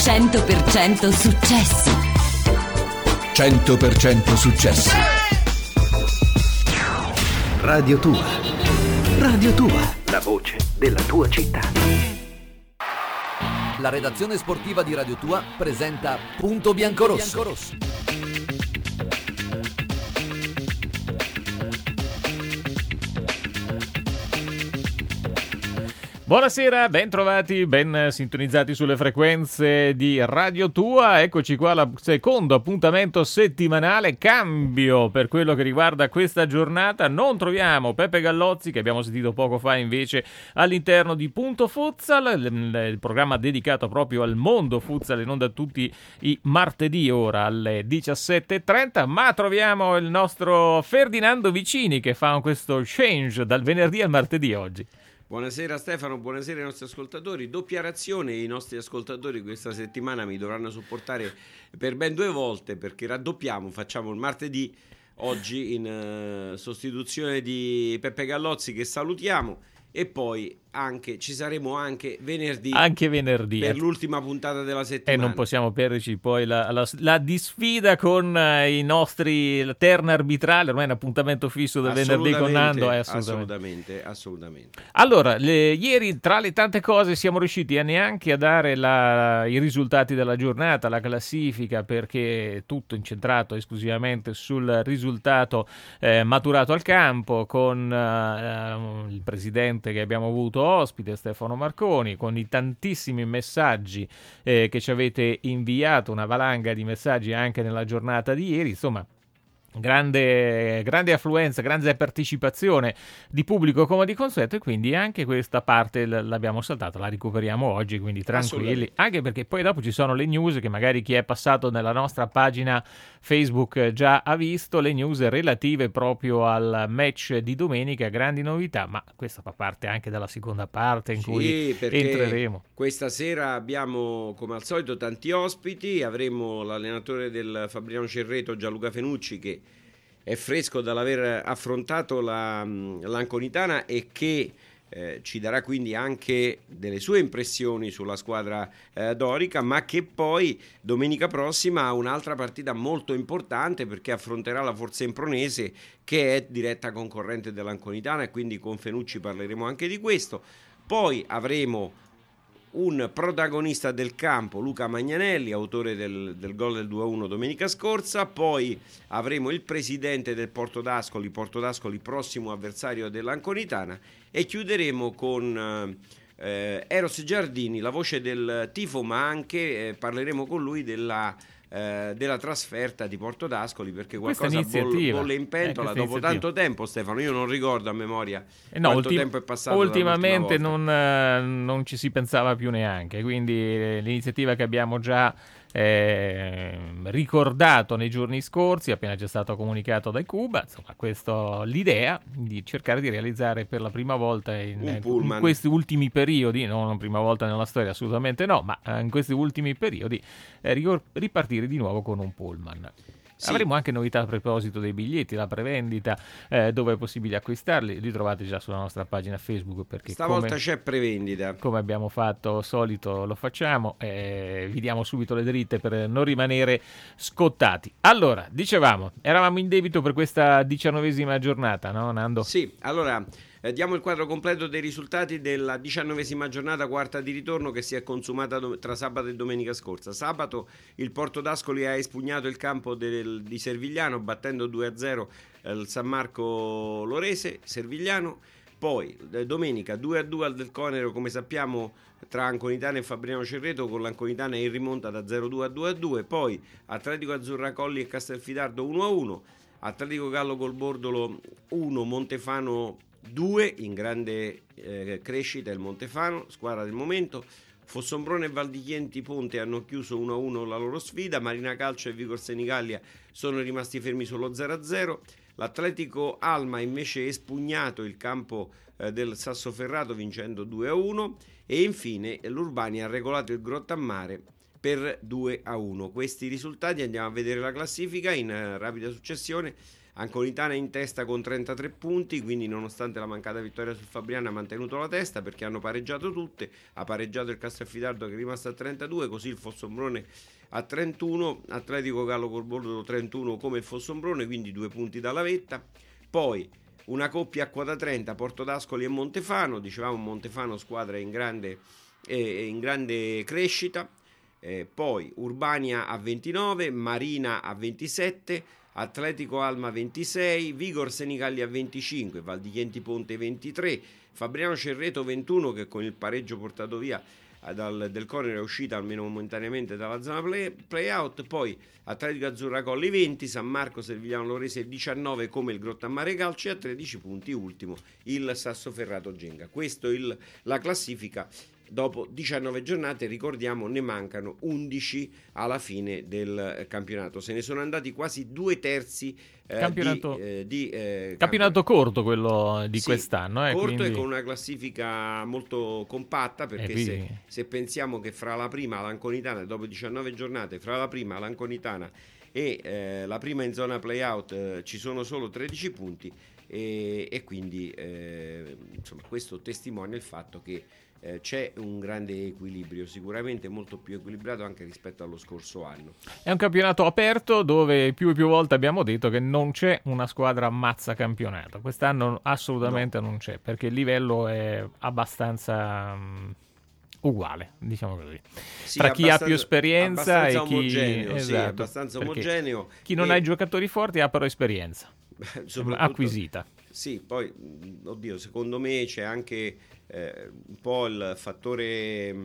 100% successi. 100% successi. Radio Tua. Radio Tua. La voce della tua città. La redazione sportiva di Radio Tua presenta Punto Biancorosso. Buonasera, ben trovati, ben sintonizzati sulle frequenze di Radio Tua. Eccoci qua al secondo appuntamento settimanale. Cambio per quello che riguarda questa giornata. Non troviamo Peppe Gallozzi, che abbiamo sentito poco fa invece all'interno di Punto Futsal, il programma dedicato proprio al mondo futsal in onda tutti i martedì ora alle 17.30, ma troviamo il nostro Ferdinando Vicini che fa questo change dal venerdì al martedì oggi. Buonasera Stefano, buonasera ai nostri ascoltatori. Doppia razione, i nostri ascoltatori questa settimana mi dovranno supportare per ben 2 volte perché raddoppiamo, facciamo il martedì oggi in sostituzione di Peppe Gallozzi, che salutiamo, e poi ci saremo anche venerdì per l'ultima puntata della settimana. E non possiamo perderci poi la disfida con i nostri terna arbitrale, ormai è un appuntamento fisso del venerdì con Nando. Assolutamente. Allora, ieri tra le tante cose siamo riusciti neanche a dare i risultati della giornata, la classifica, perché tutto incentrato esclusivamente sul risultato maturato al campo, con il presidente che abbiamo avuto ospite, Stefano Marconi, con i tantissimi messaggi che ci avete inviato, una valanga di messaggi anche nella giornata di ieri, insomma. Grande affluenza, grande partecipazione di pubblico come di consueto, e quindi anche questa parte l'abbiamo saltata, la recuperiamo oggi, quindi tranquilli, anche perché poi dopo ci sono le news che magari chi è passato nella nostra pagina Facebook già ha visto, le news relative proprio al match di domenica, grandi novità, ma questa fa parte anche della seconda parte in cui entreremo. Questa sera abbiamo come al solito tanti ospiti, avremo l'allenatore del Fabriano Cerreto, Gianluca Fenucci, che è fresco dall'aver affrontato l'Anconitana e che ci darà quindi anche delle sue impressioni sulla squadra dorica, ma che poi domenica prossima ha un'altra partita molto importante perché affronterà la Forza Impronese, che è diretta concorrente dell'Anconitana, e quindi con Fenucci parleremo anche di questo. Poi avremo un protagonista del campo, Luca Magnanelli, autore del gol del 2-1 domenica scorsa. Poi avremo il presidente del Porto d'Ascoli, prossimo avversario dell'Anconitana, e chiuderemo con Eros Giardini, la voce del tifo, ma anche parleremo con lui della trasferta di Porto d'Ascoli, perché qualcosa bolle in pentola dopo tanto tempo. Stefano, io non ricordo a memoria quanto tempo è passato ultimamente, non ci si pensava più neanche, quindi l'iniziativa che abbiamo già ricordato nei giorni scorsi, appena ci è stato comunicato dai Cuba, insomma, l'idea di cercare di realizzare per la prima volta in questi ultimi periodi, non prima volta nella storia, assolutamente no, ma in questi ultimi periodi ripartire di nuovo con un pullman. Sì. Avremo anche novità a proposito dei biglietti, la prevendita, dove è possibile acquistarli, li trovate già sulla nostra pagina Facebook, perché stavolta c'è prevendita. Come abbiamo fatto solito lo facciamo, vi diamo subito le dritte per non rimanere scottati. Allora, dicevamo, eravamo in debito per questa 19ª giornata, no Nando? Sì, allora diamo il quadro completo dei risultati della 19ª giornata, quarta di ritorno, che si è consumata tra sabato e domenica scorsa. Sabato il Porto d'Ascoli ha espugnato il campo di Servigliano, battendo 2-0 il San Marco Lorese, Servigliano. Poi domenica 2-2 al Del Conero, come sappiamo, tra Anconitana e Fabriano Cerreto, con l'Anconitana in rimonta da 0-2 a 2-2. Poi Atletico Azzurracolli e Castelfidardo 1-1, Atletico Gallo Golbordolo 1, Montefano 2, in grande crescita il Montefano, squadra del momento. Fossombrone e Valdichienti Ponte hanno chiuso 1-1 la loro sfida. Marina Calcio e Vigor Senigallia sono rimasti fermi sullo 0-0. L'Atletico Alma invece espugnato il campo del Sassoferrato, vincendo 2-1, e infine l'Urbani ha regolato il Grottammare per 2-1. Questi risultati, andiamo a vedere la classifica in rapida successione. Anconitana in testa con 33 punti, quindi nonostante la mancata vittoria sul Fabriano ha mantenuto la testa perché hanno pareggiato tutte, ha pareggiato il Castelfidardo che è rimasto a 32, così il Fossombrone a 31, Atletico Gallo Corboldo 31 come il Fossombrone, quindi 2 punti dalla vetta. Poi una coppia a quota 30, Porto d'Ascoli e Montefano, dicevamo Montefano squadra in grande crescita, poi Urbania a 29, Marina a 27, Atletico Alma 26, Vigor Senigalli a 25, Val di Chienti Ponte 23, Fabriano Cerreto 21 che con il pareggio portato via del corner è uscita almeno momentaneamente dalla zona play-out, poi Atletico Azzurra Colli 20, San Marco Servigliano Lorese 19 come il Grottammare Calcio e a 13 punti ultimo il Sassoferrato Genga. Questo la classifica dopo 19 giornate, ricordiamo ne mancano 11 alla fine del campionato, se ne sono andati quasi 2/3 campionato corto quello di quest'anno, corto quindi... e con una classifica molto compatta perché se pensiamo che fra la prima l'Anconitana dopo 19 giornate fra la prima l'Anconitana e la prima in zona play-out ci sono solo 13 punti e quindi insomma questo testimonia il fatto che c'è un grande equilibrio, sicuramente molto più equilibrato anche rispetto allo scorso anno. È un campionato aperto dove più e più volte abbiamo detto che non c'è una squadra ammazza campionato. Quest'anno assolutamente non c'è, perché il livello è abbastanza uguale, diciamo così. Sì, tra chi ha più esperienza e chi omogeneo, esatto, abbastanza omogeneo. Chi non ha i giocatori forti ha però esperienza acquisita. Sì, poi oddio, secondo me c'è anche un po' il fattore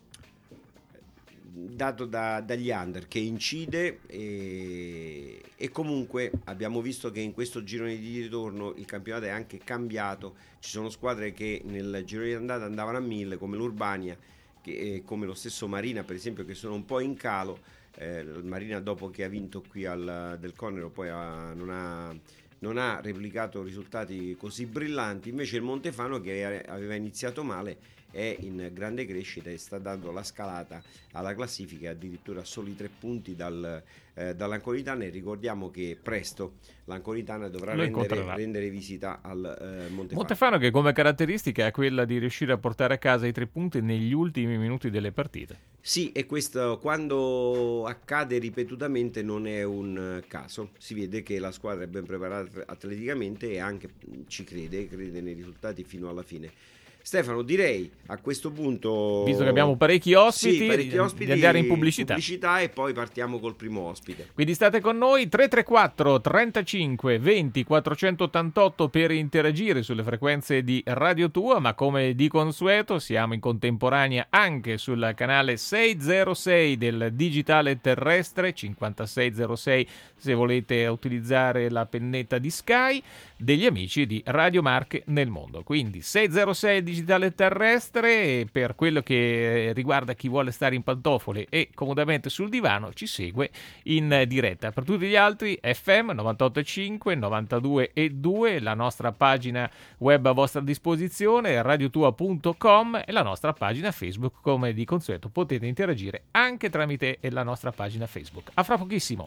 dato dagli under che incide e comunque abbiamo visto che in questo girone di ritorno il campionato è anche cambiato, ci sono squadre che nel girone di andata andavano a 1000 come l'Urbania, come lo stesso Marina per esempio, che sono un po' in calo. Marina dopo che ha vinto qui del Conero poi non ha replicato risultati così brillanti, invece il Montefano che aveva iniziato male è in grande crescita e sta dando la scalata alla classifica, addirittura a soli 3 punti dall'Anconitana, e ricordiamo che presto l'Anconitana dovrà rendere visita al Montefano. Montefano che come caratteristica è quella di riuscire a portare a casa i 3 punti negli ultimi minuti delle partite. Sì, e questo quando accade ripetutamente non è un caso, si vede che la squadra è ben preparata atleticamente e anche ci crede nei risultati fino alla fine. Stefano, direi a questo punto, visto che abbiamo parecchi ospiti, di andare in pubblicità e poi partiamo col primo ospite. Quindi state con noi, 334 35 20 488 per interagire sulle frequenze di Radio Tua, ma come di consueto siamo in contemporanea anche sul canale 606 del digitale terrestre, 5606 se volete utilizzare la pennetta di Sky, degli amici di Radio Marche nel mondo. Quindi 606 digitale terrestre, per quello che riguarda chi vuole stare in pantofole e comodamente sul divano ci segue in diretta. Per tutti gli altri FM 98.5, 92.2, la nostra pagina web a vostra disposizione, radiotua.com, e la nostra pagina Facebook. Come di consueto potete interagire anche tramite la nostra pagina Facebook. A fra pochissimo.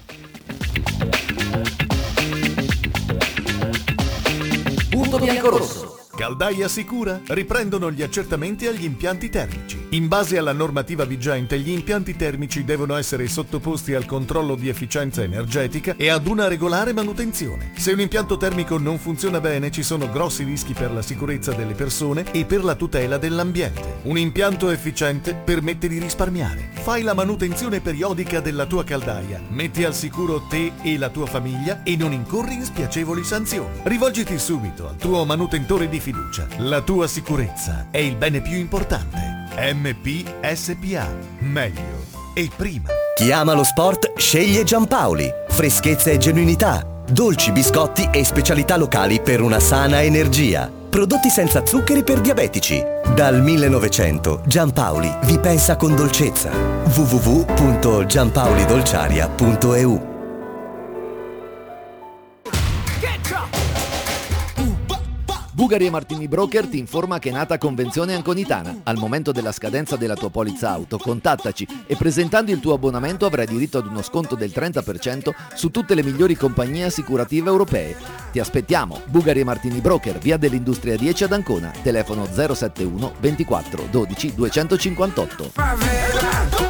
Punto bianco-rosso. Caldaia Sicura riprendono gli accertamenti agli impianti termici. In base alla normativa vigente, gli impianti termici devono essere sottoposti al controllo di efficienza energetica e ad una regolare manutenzione. Se un impianto termico non funziona bene, ci sono grossi rischi per la sicurezza delle persone e per la tutela dell'ambiente. Un impianto efficiente permette di risparmiare. Fai la manutenzione periodica della tua caldaia, metti al sicuro te e la tua famiglia e non incorri in spiacevoli sanzioni. Rivolgiti subito al tuo manutentore di fiducia. La tua sicurezza è il bene più importante. MP SPA. Meglio e prima. Chi ama lo sport sceglie Giampaoli. Freschezza e genuinità, dolci, biscotti e specialità locali per una sana energia. Prodotti senza zuccheri per diabetici. Dal 1900 Giampaoli vi pensa con dolcezza. www.giampaolidolciaria.eu. Bugari e Martini Broker ti informa che è nata Convenzione Anconitana. Al momento della scadenza della tua polizza auto, contattaci e presentando il tuo abbonamento avrai diritto ad uno sconto del 30% su tutte le migliori compagnie assicurative europee. Ti aspettiamo, Bugari e Martini Broker, via dell'Industria 10 ad Ancona, telefono 071 24 12 258.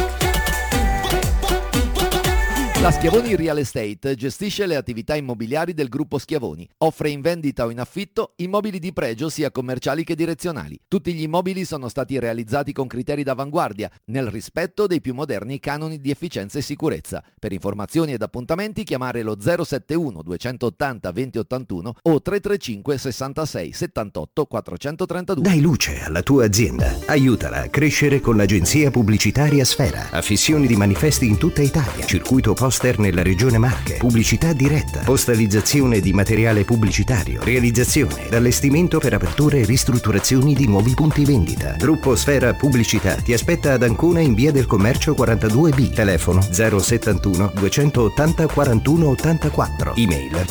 La Schiavoni Real Estate gestisce le attività immobiliari del gruppo Schiavoni. Offre in vendita o in affitto immobili di pregio sia commerciali che direzionali. Tutti gli immobili sono stati realizzati con criteri d'avanguardia, nel rispetto dei più moderni canoni di efficienza e sicurezza. Per informazioni ed appuntamenti chiamare lo 071 280 2081 o 335 66 78 432. Dai luce alla tua azienda. Aiutala a crescere con l'agenzia pubblicitaria Sfera. Affissioni di manifesti in tutta Italia. Circuito poster nella regione Marche, pubblicità diretta, postalizzazione di materiale pubblicitario, realizzazione ed allestimento per aperture e ristrutturazioni di nuovi punti vendita. Gruppo Sfera Pubblicità ti aspetta ad Ancona in via del Commercio 42B, telefono 071 280 41 84, email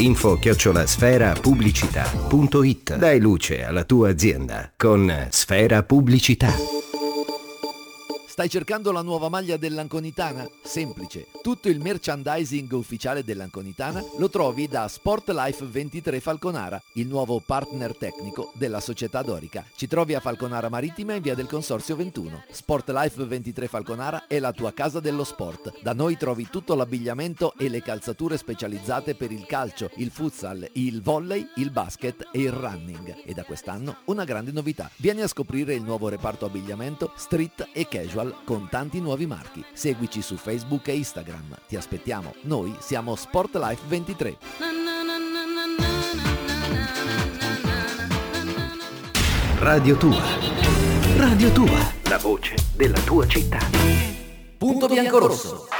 info@sferapubblicità.it. Dai luce alla tua azienda con Sfera Pubblicità. Stai cercando la nuova maglia dell'Anconitana? Semplice. Tutto il merchandising ufficiale dell'Anconitana lo trovi da Sportlife 23 Falconara, il nuovo partner tecnico della società dorica. Ci trovi a Falconara Marittima in via del Consorzio 21. Sportlife 23 Falconara è la tua casa dello sport. Da noi trovi tutto l'abbigliamento e le calzature specializzate per il calcio, il futsal, il volley, il basket e il running. E da quest'anno una grande novità. Vieni a scoprire il nuovo reparto abbigliamento street e casual con tanti nuovi marchi. Seguici su Facebook e Instagram. Ti aspettiamo. Noi siamo Sportlife 23. Radio Tua. Radio Tua. La voce della tua città. Punto Biancorosso.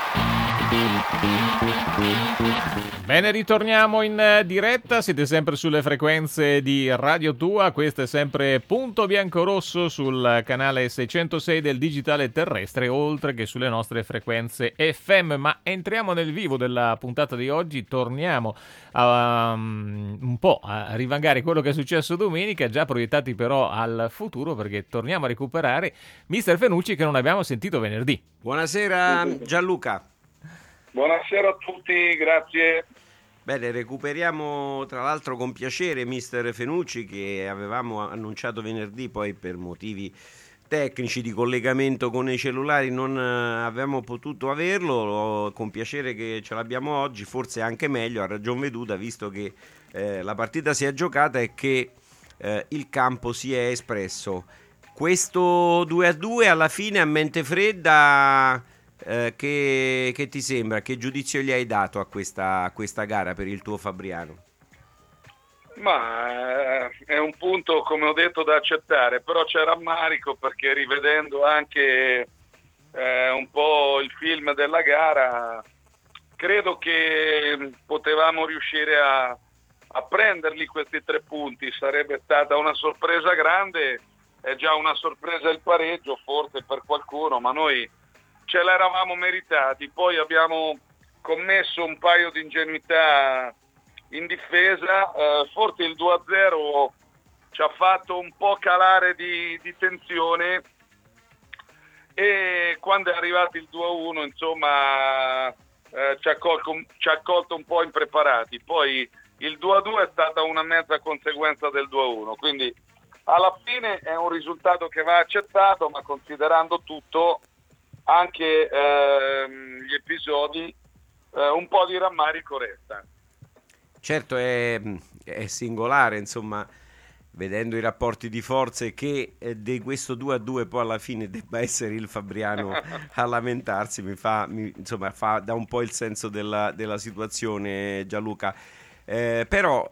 Bene, ritorniamo in diretta, siete sempre sulle frequenze di Radio Tua, questo è sempre Punto Biancorosso sul canale 606 del digitale terrestre, oltre che sulle nostre frequenze FM, ma entriamo nel vivo della puntata di oggi, torniamo a, un po' a rivangare quello che è successo domenica, già proiettati però al futuro, perché torniamo a recuperare Mister Fenucci che non abbiamo sentito venerdì. Buonasera Gianluca. Buonasera a tutti, grazie. Bene, recuperiamo tra l'altro con piacere Mister Fenucci che avevamo annunciato venerdì, poi per motivi tecnici di collegamento con i cellulari non avevamo potuto averlo, con piacere che ce l'abbiamo oggi, forse anche meglio, a ragion veduta, visto che la partita si è giocata e che il campo si è espresso. Questo 2-2 alla fine a mente fredda... Che ti sembra? Che giudizio gli hai dato a questa gara per il tuo Fabriano? Ma è un punto, come ho detto, da accettare, però c'è rammarico perché rivedendo anche un po' il film della gara, credo che potevamo riuscire a prenderli questi 3 punti. Sarebbe stata una sorpresa grande, è già una sorpresa il pareggio forse per qualcuno, ma noi ce l'eravamo meritati. Poi abbiamo commesso un paio di ingenuità in difesa, forse il 2-0 ci ha fatto un po' calare di tensione e quando è arrivato il 2-1 insomma ci ha colto un po' impreparati. Poi il 2-2 è stata una mezza conseguenza del 2-1, quindi alla fine è un risultato che va accettato, ma considerando tutto, anche gli episodi, un po' di rammarico resta. Certo, è singolare, insomma, vedendo i rapporti di forze, che di questo 2-2 poi alla fine debba essere il Fabriano a lamentarsi, dà un po' il senso della situazione, Gianluca. Però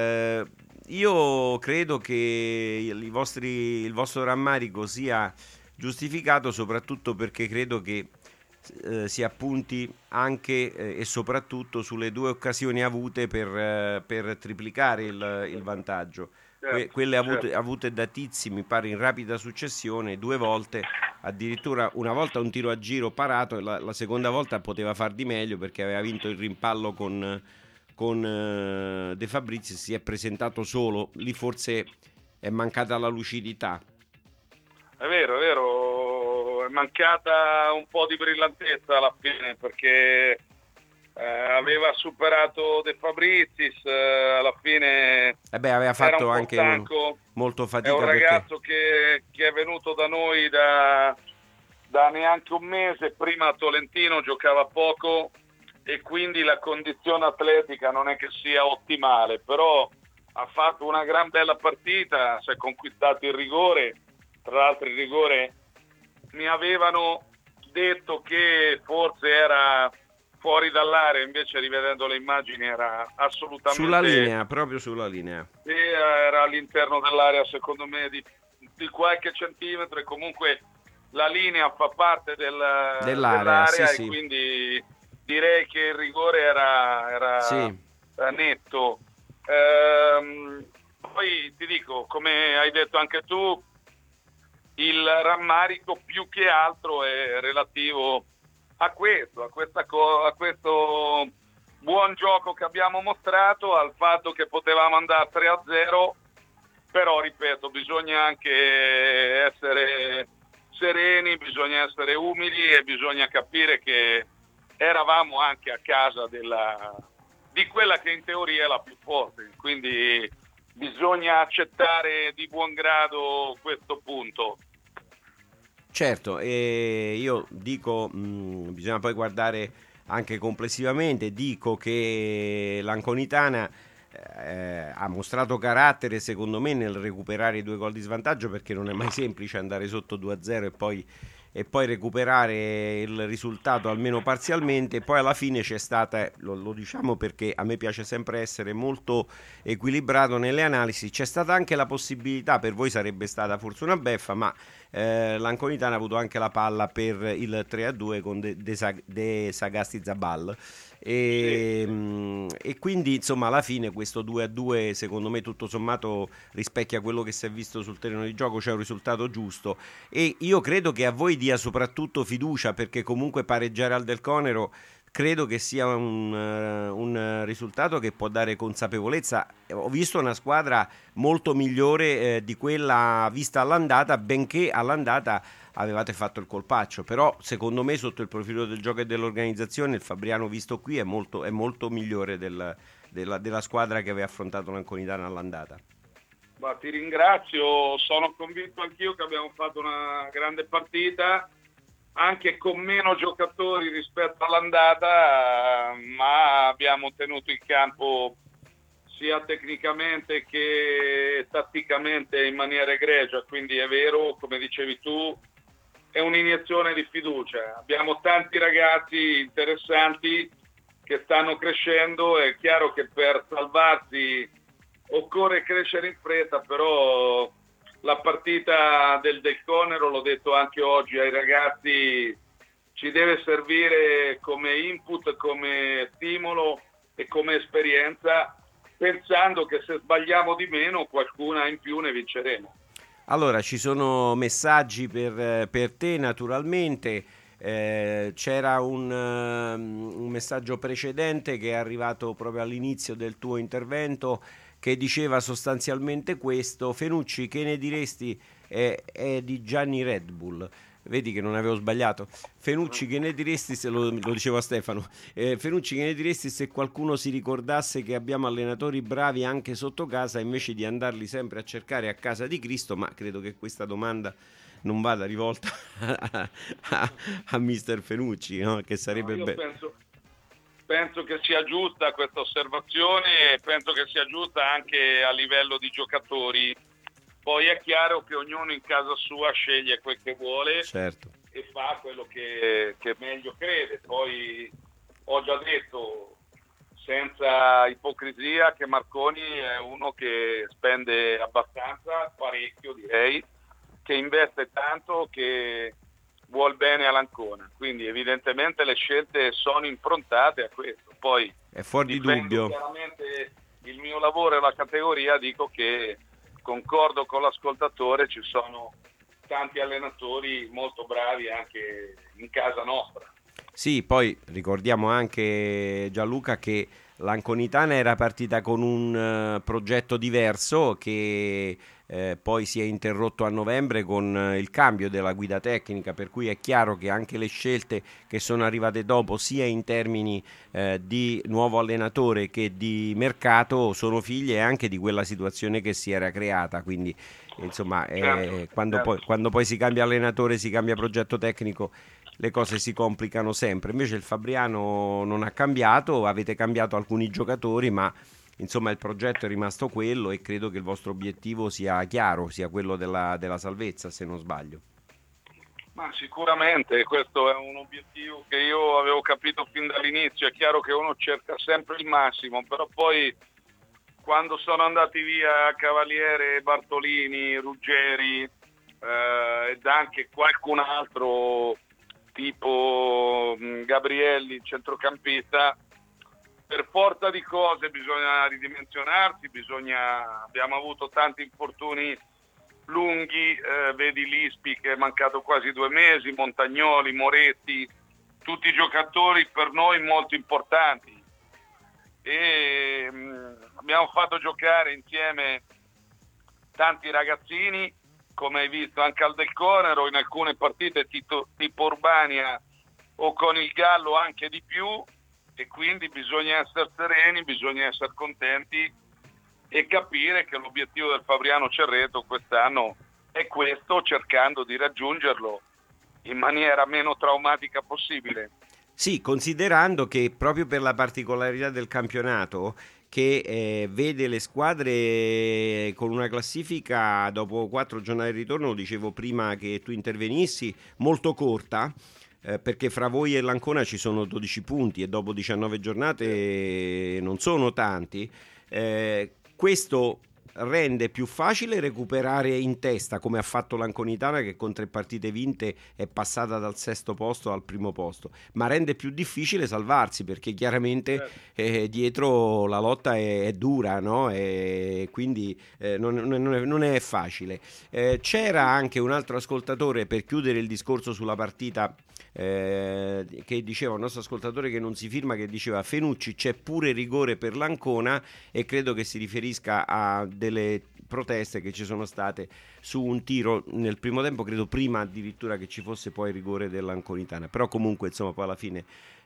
io credo che il vostro rammarico sia giustificato, soprattutto perché credo che si appunti anche e soprattutto sulle 2 occasioni avute per triplicare il vantaggio. Quelle avute da Tizi, mi pare in rapida successione, 2 volte, addirittura una volta un tiro a giro parato, la seconda volta poteva far di meglio perché aveva vinto il rimpallo con con De Fabrizis si è presentato solo, lì forse è mancata la lucidità. È vero, è mancata un po' di brillantezza alla fine, perché aveva superato De Fabrizis, alla fine aveva fatto anche stanco. molto fatica. È un ragazzo che è venuto da noi da neanche un mese, prima a Tolentino giocava poco e quindi la condizione atletica non è che sia ottimale, però ha fatto una gran bella partita, si è conquistato il rigore. Tra l'altro il rigore mi avevano detto che forse era fuori dall'area, invece rivedendo le immagini era assolutamente sulla linea, proprio sulla linea. Era all'interno dell'area, secondo me di qualche centimetro, e comunque la linea fa parte dell'area sì. Quindi direi che il rigore era netto. Poi ti dico, come hai detto anche tu, il rammarico più che altro è relativo a questo buon gioco che abbiamo mostrato, al fatto che potevamo andare 3-0, però ripeto, bisogna anche essere sereni, bisogna essere umili e bisogna capire che eravamo anche a casa di quella che in teoria è la più forte, quindi bisogna accettare di buon grado questo punto. Certo, e io dico, bisogna poi guardare anche complessivamente, dico che l'Anconitana ha mostrato carattere secondo me nel recuperare i 2 gol di svantaggio, perché non è mai semplice andare sotto 2-0 e poi recuperare il risultato almeno parzialmente. Poi alla fine c'è stata, lo diciamo perché a me piace sempre essere molto equilibrato nelle analisi, c'è stata anche la possibilità, per voi sarebbe stata forse una beffa, ma l'Anconitana ha avuto anche la palla per il 3-2 con De Sagasti Zabal e quindi insomma alla fine questo 2-2 secondo me tutto sommato rispecchia quello che si è visto sul terreno di gioco, c'è un risultato giusto e io credo che a voi dia soprattutto fiducia, perché comunque pareggiare al Del Conero credo che sia un risultato che può dare consapevolezza. Ho visto una squadra molto migliore di quella vista all'andata, benché all'andata avevate fatto il colpaccio, però secondo me sotto il profilo del gioco e dell'organizzazione il Fabriano visto qui è molto migliore della squadra che aveva affrontato l'Anconitana all'andata. Ma ti ringrazio, sono convinto anch'io che abbiamo fatto una grande partita, anche con meno giocatori rispetto all'andata, ma abbiamo tenuto il campo sia tecnicamente che tatticamente in maniera egregia, quindi è vero, come dicevi tu, è un'iniezione di fiducia. Abbiamo tanti ragazzi interessanti che stanno crescendo, è chiaro che per salvarsi occorre crescere in fretta, però la partita del Conero, l'ho detto anche oggi ai ragazzi, ci deve servire come input, come stimolo e come esperienza, pensando che se sbagliamo di meno qualcuna in più ne vinceremo. Allora, ci sono messaggi per te naturalmente, c'era un messaggio precedente che è arrivato proprio all'inizio del tuo intervento che diceva sostanzialmente questo: Fenucci, che ne diresti? È di Gianni Red Bull. Vedi che non avevo sbagliato. Fenucci, che ne diresti se lo dicevo a Stefano? Fenucci, che ne diresti se qualcuno si ricordasse che abbiamo allenatori bravi anche sotto casa invece di andarli sempre a cercare a casa di Cristo? Ma credo che questa domanda non vada rivolta a mister Fenucci, no? Che sarebbe bello. Penso che sia giusta questa osservazione e penso che sia giusta anche a livello di giocatori. Poi è chiaro che ognuno in casa sua sceglie quel che vuole, certo, e fa quello che meglio crede. Poi ho già detto, senza ipocrisia, che Marconi è uno che spende abbastanza, parecchio direi, che investe tanto, che vuol bene all'Ancona, quindi evidentemente le scelte sono improntate a questo. Poi è fuori di dubbio. Chiaramente il mio lavoro e la categoria, dico che concordo con l'ascoltatore, ci sono tanti allenatori molto bravi anche in casa nostra. Sì, poi ricordiamo anche, Gianluca, che l'Anconitana era partita con un progetto diverso che poi si è interrotto a novembre con il cambio della guida tecnica, per cui è chiaro che anche le scelte che sono arrivate dopo, sia in termini di nuovo allenatore che di mercato, sono figlie anche di quella situazione che si era creata. Quindi insomma, quando poi si cambia allenatore, si cambia progetto tecnico, le cose si complicano sempre. Invece il Fabriano non ha cambiato, avete cambiato alcuni giocatori, ma insomma il progetto è rimasto quello, e credo che il vostro obiettivo sia chiaro, sia quello della salvezza, se non sbaglio. Ma sicuramente questo è un obiettivo che io avevo capito fin dall'inizio. È chiaro che uno cerca sempre il massimo, però poi quando sono andati via Cavaliere, Bartolini, Ruggeri ed anche qualcun altro tipo Gabrielli, centrocampista, per forza di cose bisogna ridimensionarsi, abbiamo avuto tanti infortuni lunghi, vedi Lispi che è mancato quasi 2 mesi, Montagnoli, Moretti, tutti giocatori per noi molto importanti, e abbiamo fatto giocare insieme tanti ragazzini, come hai visto anche al Del Conero, in alcune partite tipo Urbania o con il Gallo anche di più, e quindi bisogna essere sereni, bisogna essere contenti e capire che l'obiettivo del Fabriano Cerreto quest'anno è questo, cercando di raggiungerlo in maniera meno traumatica possibile. Sì, considerando che proprio per la particolarità del campionato, che vede le squadre con una classifica dopo 4 giornate di ritorno, lo dicevo prima che tu intervenissi, molto corta, perché fra voi e l'Ancona ci sono 12 punti e dopo 19 giornate non sono tanti. Questo rende più facile recuperare in testa, come ha fatto l'Anconitana, che con 3 partite vinte è passata dal 6° posto al 1° posto, ma rende più difficile salvarsi, perché chiaramente dietro la lotta è dura, no? E quindi non è facile. C'era anche un altro ascoltatore, per chiudere il discorso sulla partita, che diceva, un nostro ascoltatore che non si firma, che diceva: Fenucci, c'è pure rigore per l'Ancona, e credo che si riferisca a delle proteste che ci sono state su un tiro nel primo tempo, credo prima addirittura che ci fosse poi il rigore dell'Anconitana. Però comunque insomma poi alla fine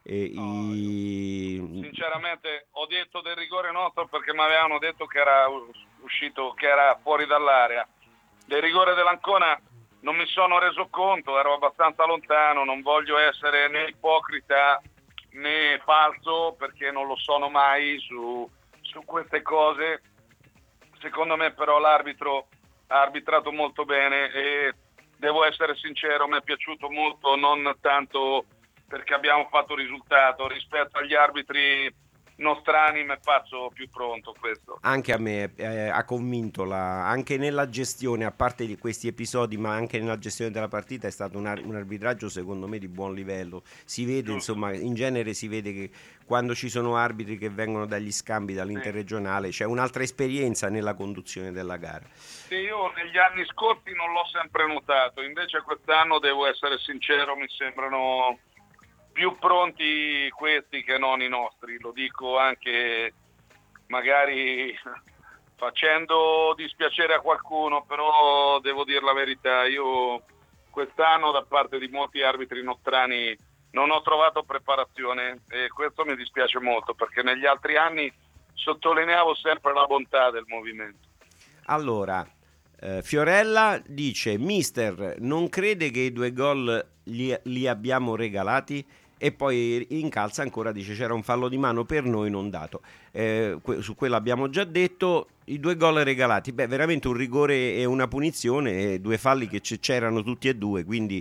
sinceramente ho detto del rigore nostro perché mi avevano detto che era uscito, che era fuori dall'area. Del rigore dell'Ancona non mi sono reso conto, ero abbastanza lontano, non voglio essere né ipocrita né falso, perché non lo sono mai su queste cose. Secondo me però l'arbitro ha arbitrato molto bene, e devo essere sincero, mi è piaciuto molto, non tanto perché abbiamo fatto risultato, rispetto agli arbitri nostrani mi è parso più pronto questo. Anche a me ha convinto, anche nella gestione, a parte di questi episodi, ma anche nella gestione della partita è stato un arbitraggio secondo me di buon livello. Si vede, insomma, in genere si vede che quando ci sono arbitri che vengono dagli scambi, dall'interregionale, c'è un'altra esperienza nella conduzione della gara. Sì, io negli anni scorsi non l'ho sempre notato, invece quest'anno devo essere sincero, mi sembrano più pronti questi che non i nostri, lo dico anche magari facendo dispiacere a qualcuno, però devo dire la verità, io quest'anno da parte di molti arbitri nostrani non ho trovato preparazione, e questo mi dispiace molto, perché negli altri anni sottolineavo sempre la bontà del movimento. Allora, Fiorella dice: Mister, non crede che i 2 gol li abbiamo regalati? E poi incalza ancora, dice: c'era un fallo di mano per noi non dato. Su quello abbiamo già detto. I 2 gol regalati, veramente un rigore e una punizione, 2 falli che c'erano tutti e 2, quindi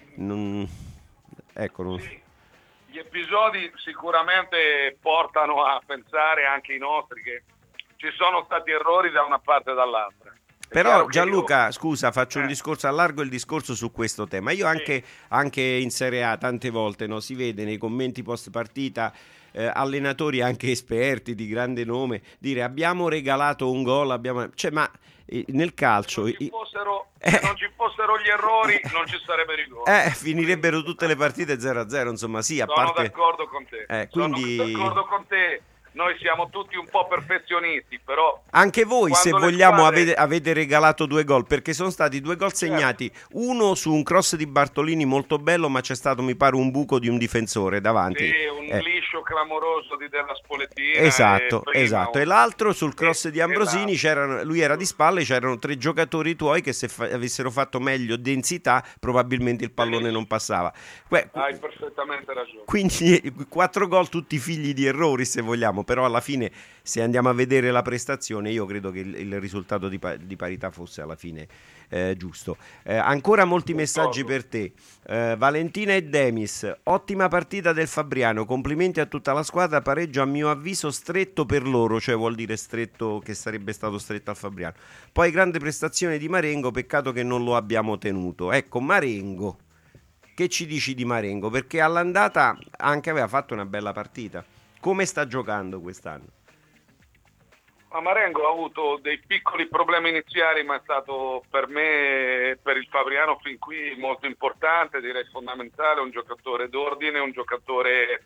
Sì, gli episodi sicuramente portano a pensare, anche i nostri, che ci sono stati errori da una parte e dall'altra. Però Gianluca, scusa, faccio un discorso, allargo il discorso su questo tema. Io anche in Serie A tante volte, no, si vede nei commenti post partita allenatori anche esperti di grande nome dire abbiamo regalato un gol, ma nel calcio se non ci fossero gli errori non ci sarebbe rigore. Finirebbero tutte le partite 0-0, insomma, sì, a sono parte d'accordo con te. Quindi Sono d'accordo con te. Noi siamo tutti un po' perfezionisti, però anche voi, se vogliamo, squadre... avete regalato 2 gol, perché sono stati 2 gol segnati, uno su un cross di Bartolini molto bello, ma c'è stato, mi pare, un buco di un difensore davanti. Sì, un liscio clamoroso di Della Spollettina. Esatto. E l'altro sul cross di Ambrosini, lui era di spalle, c'erano 3 giocatori tuoi che se avessero fatto meglio densità, probabilmente il pallone non passava. Hai perfettamente ragione. Quindi 4 gol tutti figli di errori, se vogliamo. Però alla fine, se andiamo a vedere la prestazione, io credo che il risultato di parità fosse alla fine giusto. Ancora molti messaggi per te. Valentina e Demis, ottima partita del Fabriano, complimenti a tutta la squadra, pareggio a mio avviso stretto per loro, cioè vuol dire stretto, che sarebbe stato stretto al Fabriano. Poi grande prestazione di Marengo, peccato che non lo abbiamo tenuto. Ecco, Marengo, che ci dici di Marengo? Perché all'andata anche aveva fatto una bella partita. Come sta giocando quest'anno? Marengo ha avuto dei piccoli problemi iniziali, ma è stato per me e per il Fabriano fin qui molto importante, direi fondamentale, un giocatore d'ordine, un giocatore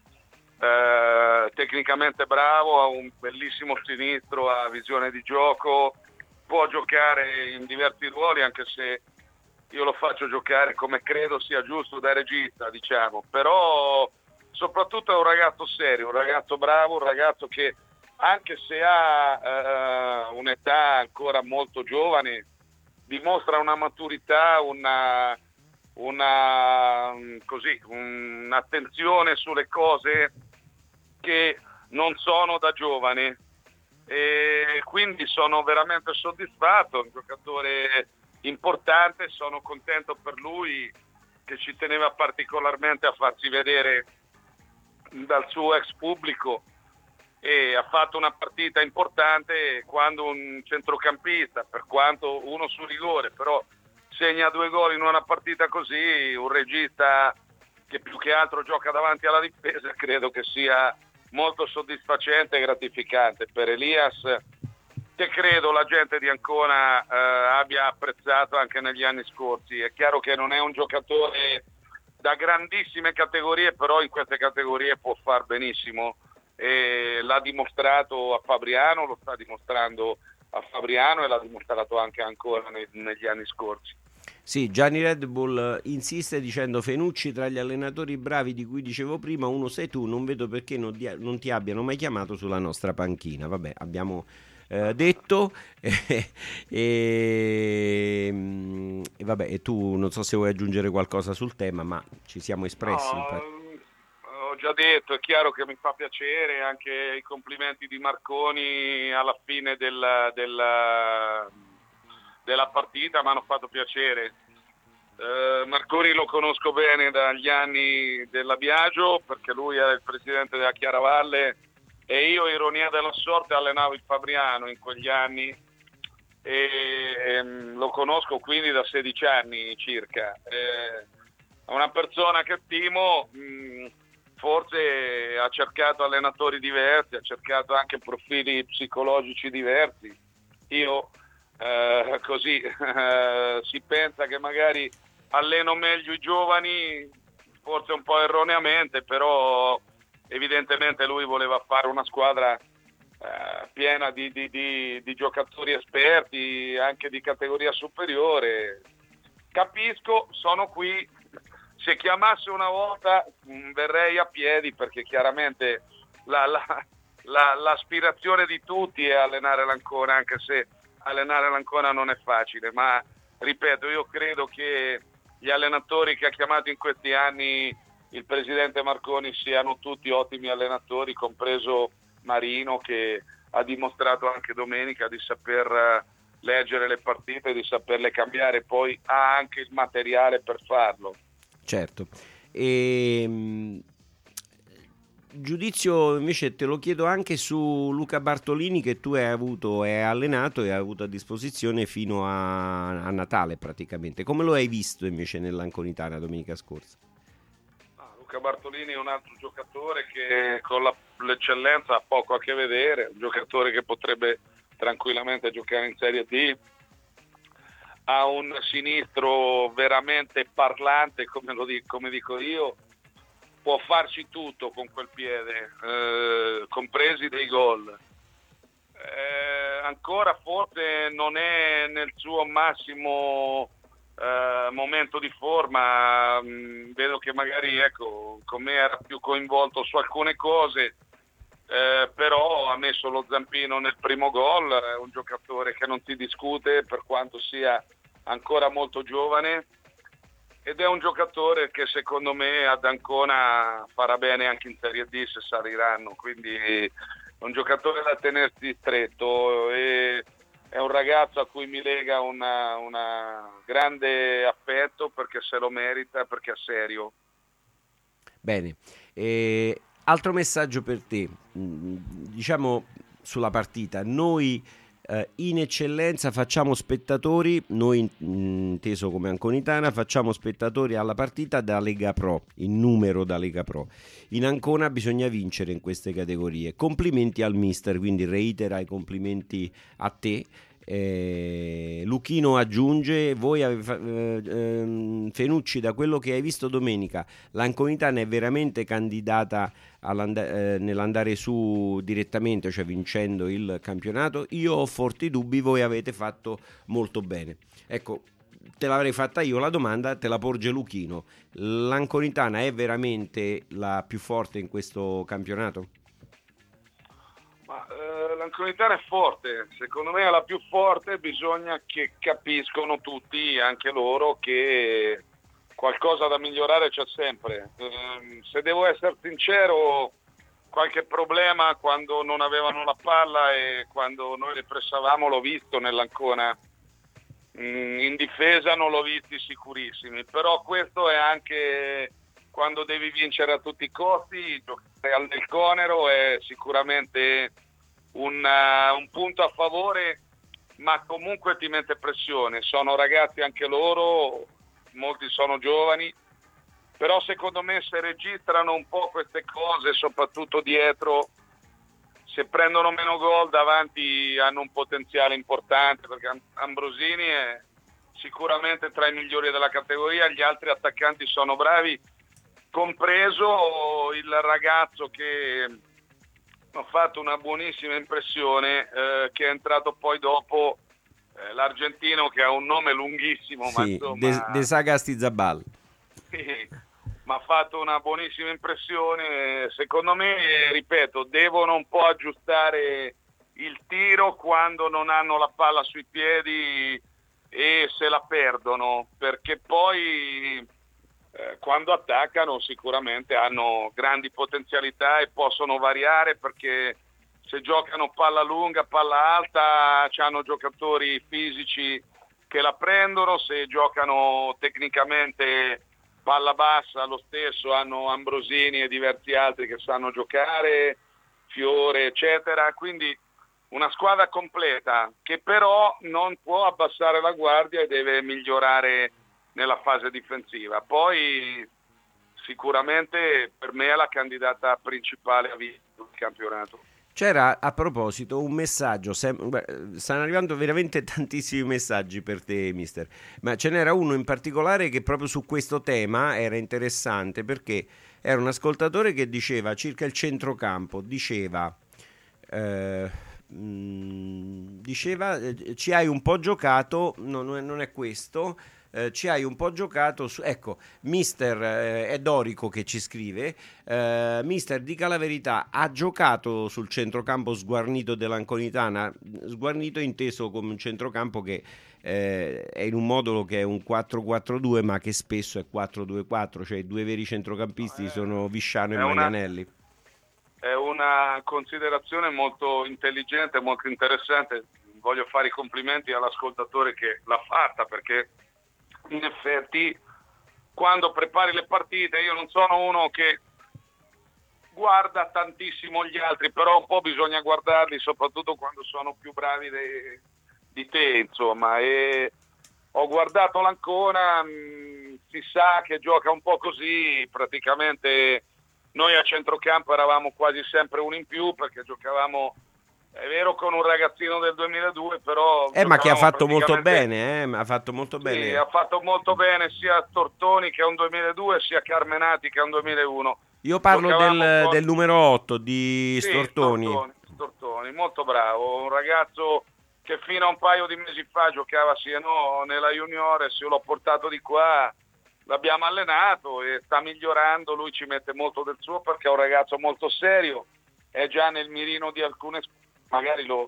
tecnicamente bravo, ha un bellissimo sinistro, ha visione di gioco, può giocare in diversi ruoli, anche se io lo faccio giocare come credo sia giusto da regista, diciamo, però soprattutto è un ragazzo serio, un ragazzo bravo, un ragazzo che anche se ha un'età ancora molto giovane, dimostra una maturità, un'attenzione sulle cose che non sono da giovane, e quindi sono veramente soddisfatto, è un giocatore importante, sono contento per lui che ci teneva particolarmente a farsi vedere dal suo ex pubblico e ha fatto una partita importante quando un centrocampista, per quanto uno su rigore, però segna 2 gol in una partita così, un regista che più che altro gioca davanti alla difesa, credo che sia molto soddisfacente e gratificante per Elias, che credo la gente di Ancona abbia apprezzato anche negli anni scorsi. È chiaro che non è un giocatore da grandissime categorie, però in queste categorie può far benissimo e l'ha dimostrato a Fabriano, lo sta dimostrando a Fabriano e l'ha dimostrato anche ancora negli anni scorsi. Sì, Gianni Red Bull insiste dicendo: Fenucci tra gli allenatori bravi di cui dicevo prima uno sei tu, non vedo perché non ti abbiano mai chiamato sulla nostra panchina. Vabbè, abbiamo detto e vabbè, e tu non so se vuoi aggiungere qualcosa sul tema, ma ci siamo espressi. Ho già detto, è chiaro che mi fa piacere anche i complimenti di Marconi alla fine della partita, mi hanno fatto piacere. Marconi lo conosco bene dagli anni della Biagio, perché lui era il presidente della Chiaravalle e io, ironia della sorte, allenavo il Fabriano in quegli anni e lo conosco quindi da 16 anni circa. È una persona che stimo, forse ha cercato allenatori diversi, ha cercato anche profili psicologici diversi. Io così si pensa che magari alleno meglio i giovani, forse un po' erroneamente, però evidentemente lui voleva fare una squadra piena di giocatori esperti, anche di categoria superiore. Capisco, sono qui, se chiamasse una volta verrei a piedi, perché chiaramente l'aspirazione di tutti è allenare l'Ancona, anche se allenare l'Ancona non è facile, ma ripeto, io credo che gli allenatori che ha chiamato in questi anni il presidente Marconi siano tutti ottimi allenatori, compreso Marino, che ha dimostrato anche domenica di saper leggere le partite, di saperle cambiare, poi ha anche il materiale per farlo. Certo. giudizio invece te lo chiedo anche su Luca Bartolini, che tu hai allenato e hai avuto a disposizione fino a Natale praticamente. Come lo hai visto invece nell'Anconitana domenica scorsa? Luca Bartolini è un altro giocatore che con l'eccellenza ha poco a che vedere, un giocatore che potrebbe tranquillamente giocare in Serie D, ha un sinistro veramente parlante, come dico io, può farci tutto con quel piede, compresi dei gol. Ancora forse non è nel suo massimo momento di forma, vedo che magari con me era più coinvolto su alcune cose, però ha messo lo zampino nel primo gol, è un giocatore che non si discute per quanto sia ancora molto giovane, ed è un giocatore che secondo me ad Ancona farà bene anche in Serie D se saliranno, quindi è un giocatore da tenersi stretto e è un ragazzo a cui mi lega una grande affetto, perché se lo merita, perché è serio. Bene, altro messaggio per te, diciamo sulla partita. Noi in eccellenza facciamo spettatori, noi inteso come Anconitana, facciamo spettatori alla partita da Lega Pro, in numero da Lega Pro. In Ancona bisogna vincere in queste categorie. Complimenti al mister, quindi reitera i complimenti a te. Luchino aggiunge: Fenucci, da quello che hai visto domenica, l'Anconitana è veramente candidata nell'andare su direttamente, cioè vincendo il campionato? Io ho forti dubbi, voi avete fatto molto bene. Ecco, te l'avrei fatta io la domanda, te la porge Luchino: l'Anconitana è veramente la più forte in questo campionato? L'Anconitana è forte, secondo me è la più forte, bisogna che capiscono tutti, anche loro, che qualcosa da migliorare c'è sempre. Se devo essere sincero, qualche problema quando non avevano la palla e quando noi le pressavamo l'ho visto nell'Ancona. In difesa non l'ho visti sicurissimi, però questo è anche quando devi vincere a tutti i costi. Giocare al Conero è sicuramente un punto a favore, ma comunque ti mette pressione. Sono ragazzi anche loro, molti sono giovani, però secondo me se registrano un po' queste cose, soprattutto dietro, se prendono meno gol davanti hanno un potenziale importante, perché Ambrosini è sicuramente tra i migliori della categoria, gli altri attaccanti sono bravi, compreso il ragazzo che ha fatto una buonissima impressione, che è entrato poi dopo, l'argentino, che ha un nome lunghissimo, sì, ma insomma De Sagastizabal. Sì, ma ha fatto una buonissima impressione. Secondo me, ripeto, devono un po' aggiustare il tiro quando non hanno la palla sui piedi e se la perdono, perché poi quando attaccano sicuramente hanno grandi potenzialità e possono variare, perché se giocano palla lunga, palla alta, hanno giocatori fisici che la prendono, se giocano tecnicamente palla bassa lo stesso hanno Ambrosini e diversi altri che sanno giocare, Fiore eccetera, quindi una squadra completa che però non può abbassare la guardia e deve migliorare nella fase difensiva. Poi sicuramente per me è la candidata principale a vincere il campionato. C'era a proposito un messaggio, stanno arrivando veramente tantissimi messaggi per te, mister, ma ce n'era uno in particolare che proprio su questo tema era interessante, perché era un ascoltatore che diceva circa il centrocampo, diceva ci hai un po' giocato, no, non è questo, ci hai un po' giocato su, ecco, mister, è Dorico che ci scrive, mister, dica la verità, ha giocato sul centrocampo sguarnito dell'Anconitana, sguarnito inteso come un centrocampo che è in un modulo che è un 4-4-2 ma che spesso è 4-2-4, cioè i due veri centrocampisti sono Visciano e Magnanelli. È una considerazione molto intelligente, molto interessante. Voglio fare i complimenti all'ascoltatore che l'ha fatta, perché in effetti quando prepari le partite, io non sono uno che guarda tantissimo gli altri, però un po' bisogna guardarli soprattutto quando sono più bravi di te, insomma. E ho guardato l'Ancona, si sa che gioca un po' così, praticamente noi a centrocampo eravamo quasi sempre uno in più perché giocavamo, è vero, con un ragazzino del 2002, però ma che ha fatto molto praticamente- bene, ha fatto molto Sì, bene. ha fatto molto bene sia Tortoni che è un 2002 sia Carmenati che è un 2001. Io parlo Giocavamo del numero 8 di Sì, Stortoni. Stortoni, molto bravo, un ragazzo che fino a un paio di mesi fa giocava sì e no nella Juniores, io l'ho portato di qua, l'abbiamo allenato e sta migliorando, lui ci mette molto del suo perché è un ragazzo molto serio, è già nel mirino di alcune, magari lo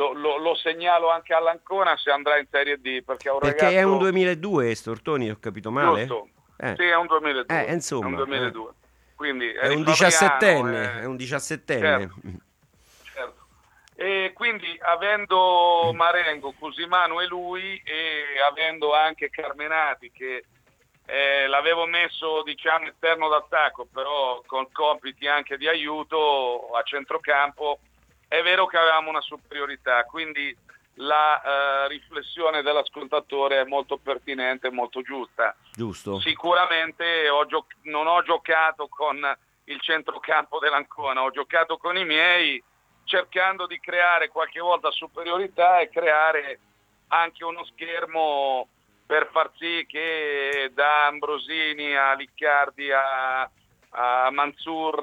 segnalo anche all'Ancona se andrà in Serie D, perché è un Perché ragazzo... è un 2002 Stortoni, ho capito male? Giusto. Sì, è un 2002. Insomma, è un 2002. Quindi è un di Fabriano, 17enne, è un 17enne. Certo. E quindi avendo Marengo, Cusimano e lui, e avendo anche Carmenati che l'avevo messo diciamo esterno d'attacco, però con compiti anche di aiuto a centrocampo, è vero che avevamo una superiorità, quindi la riflessione dell'ascoltatore è molto pertinente e molto giusta. Giusto. Sicuramente non ho giocato con il centrocampo dell'Ancona, ho giocato con i miei cercando di creare qualche volta superiorità e creare anche uno schermo per far sì che da Ambrosini a Liccardi a Mansur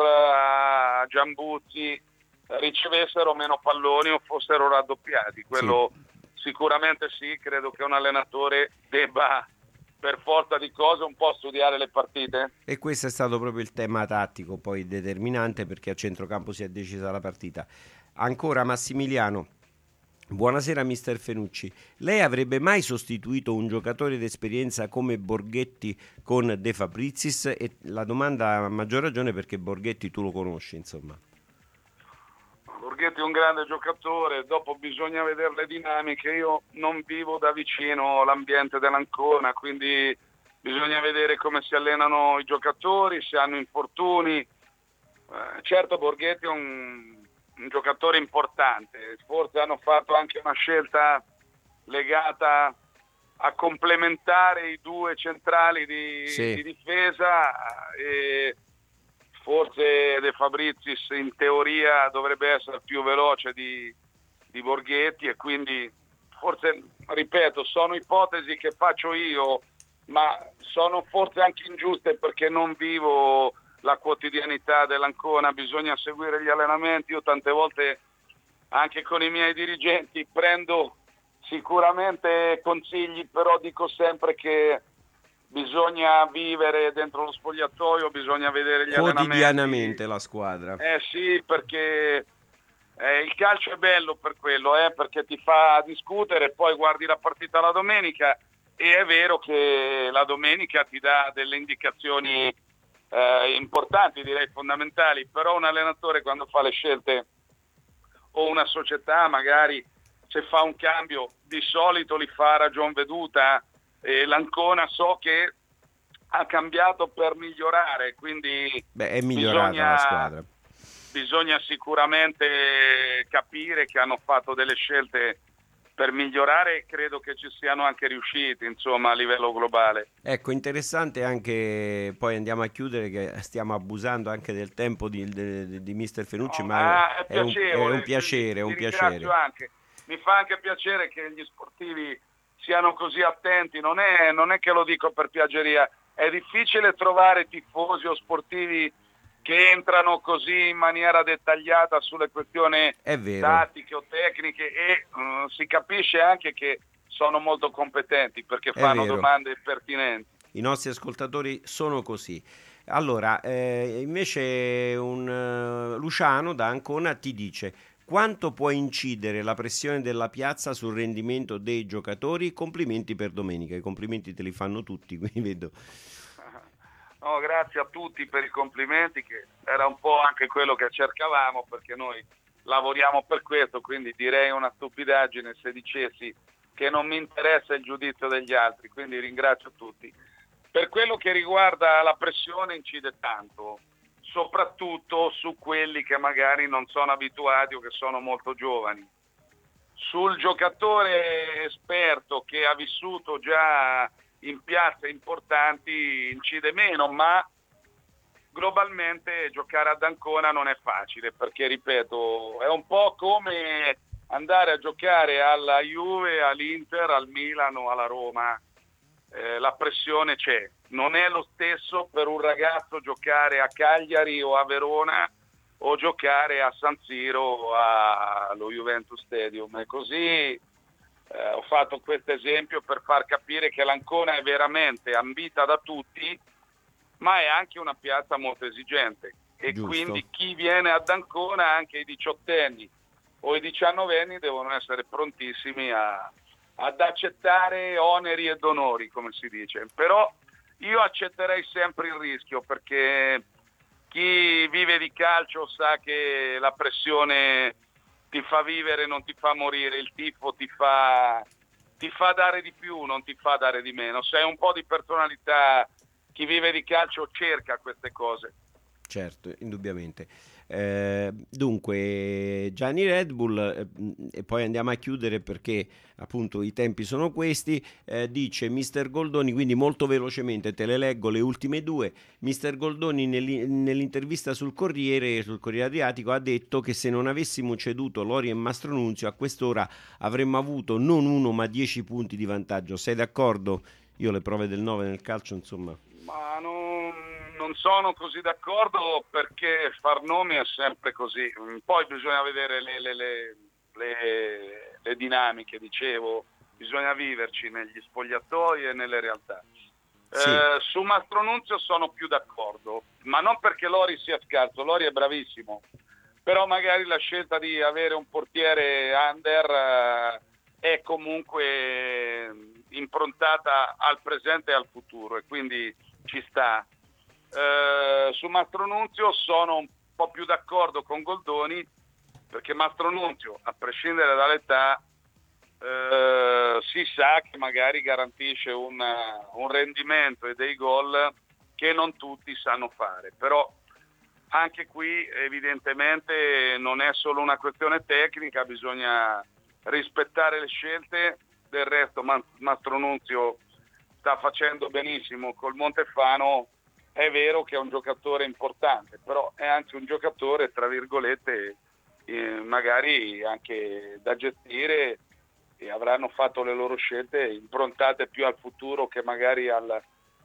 a Giambuzzi ricevessero meno palloni o fossero raddoppiati. Quello sicuramente sì, credo che un allenatore debba per forza di cose un po' studiare le partite. E questo è stato proprio il tema tattico poi determinante, perché a centrocampo si è decisa la partita. Ancora Massimiliano. Buonasera mister Fenucci, lei avrebbe mai sostituito un giocatore d'esperienza come Borghetti con De Fabrizis? E la domanda a maggior ragione perché Borghetti tu lo conosci, insomma. Borghetti è un grande giocatore, dopo bisogna vedere le dinamiche, io non vivo da vicino l'ambiente dell'Ancona, quindi bisogna vedere come si allenano i giocatori, se hanno infortuni. Certo Borghetti è un giocatore importante, forse hanno fatto anche una scelta legata a complementare i due centrali di difesa e forse De Fabrizis in teoria dovrebbe essere più veloce di Borghetti e quindi forse, ripeto, sono ipotesi che faccio io, ma sono forse anche ingiuste perché non vivo la quotidianità dell'Ancona, bisogna seguire gli allenamenti. Io tante volte anche con i miei dirigenti prendo sicuramente consigli, però dico sempre che bisogna vivere dentro lo spogliatoio, bisogna vedere gli quotidianamente allenamenti. la squadra. Sì, perché il calcio è bello per quello, perché ti fa discutere, poi guardi la partita la domenica e è vero che la domenica ti dà delle indicazioni importanti, direi fondamentali, però un allenatore quando fa le scelte o una società magari se fa un cambio di solito li fa a ragion veduta. L'Ancona so che ha cambiato per migliorare, quindi è migliorata la squadra. Bisogna sicuramente capire che hanno fatto delle scelte per migliorare e credo che ci siano anche riusciti, insomma, a livello globale. Ecco, interessante anche, poi andiamo a chiudere che stiamo abusando anche del tempo di mister Fenucci, ma è un piacere, un piacere. Anche. Mi fa anche piacere che gli sportivi siano così attenti, non è che lo dico per piaggeria, è difficile trovare tifosi o sportivi che entrano così in maniera dettagliata sulle questioni tattiche o tecniche e si capisce anche che sono molto competenti perché fanno domande pertinenti. I nostri ascoltatori sono così. Allora, invece Luciano da Ancona ti dice: quanto può incidere la pressione della piazza sul rendimento dei giocatori? Complimenti per domenica. I complimenti te li fanno tutti, quindi vedo. No, grazie a tutti per i complimenti, che era un po' anche quello che cercavamo, perché noi lavoriamo per questo, quindi direi una stupidaggine se dicessi che non mi interessa il giudizio degli altri, quindi ringrazio tutti. Per quello che riguarda la pressione incide tanto soprattutto su quelli che magari non sono abituati o che sono molto giovani. Sul giocatore esperto che ha vissuto già in piazze importanti incide meno, ma globalmente giocare ad Ancona non è facile, perché ripeto, è un po' come andare a giocare alla Juve, all'Inter, al Milano, alla Roma. La pressione c'è. Non è lo stesso per un ragazzo giocare a Cagliari o a Verona o giocare a San Siro allo Juventus Stadium. E così ho fatto questo esempio per far capire che l'Ancona è veramente ambita da tutti, ma è anche una piazza molto esigente. E Giusto. quindi chi viene ad Ancona, anche i 18enni o i 19enni, devono essere prontissimi ad accettare oneri ed onori, come si dice. Però io accetterei sempre il rischio, perché chi vive di calcio sa che la pressione ti fa vivere, non ti fa morire, il tifo ti fa dare di più, non ti fa dare di meno. Se hai un po' di personalità, chi vive di calcio cerca queste cose. Certo, indubbiamente. Dunque, Gianni Red Bull, e poi andiamo a chiudere perché appunto i tempi sono questi, dice Mister Goldoni, quindi molto velocemente te le leggo le ultime due. Mister Goldoni nell'intervista sul Corriere Adriatico ha detto che se non avessimo ceduto Lori e Mastronunzio a quest'ora avremmo avuto non 1 ma 10 punti di vantaggio. Sei d'accordo? Io le prove del 9 nel calcio, insomma. Ma non sono così d'accordo, perché far nomi è sempre così. Poi bisogna vedere le dinamiche, dicevo, bisogna viverci negli spogliatoi e nelle realtà. Sì. Su Mastronunzio sono più d'accordo, ma non perché Lori sia scarso, Lori è bravissimo, però magari la scelta di avere un portiere under è comunque improntata al presente e al futuro, e quindi ci sta. Su Mastronunzio sono un po' più d'accordo con Goldoni, perché Mastronunzio, a prescindere dall'età, si sa che magari garantisce un rendimento e dei gol che non tutti sanno fare. Però anche qui evidentemente non è solo una questione tecnica, bisogna rispettare le scelte. Del resto Mastronunzio sta facendo benissimo col Montefano. È vero che è un giocatore importante, però è anche un giocatore, tra virgolette, magari anche da gestire, e avranno fatto le loro scelte improntate più al futuro che magari al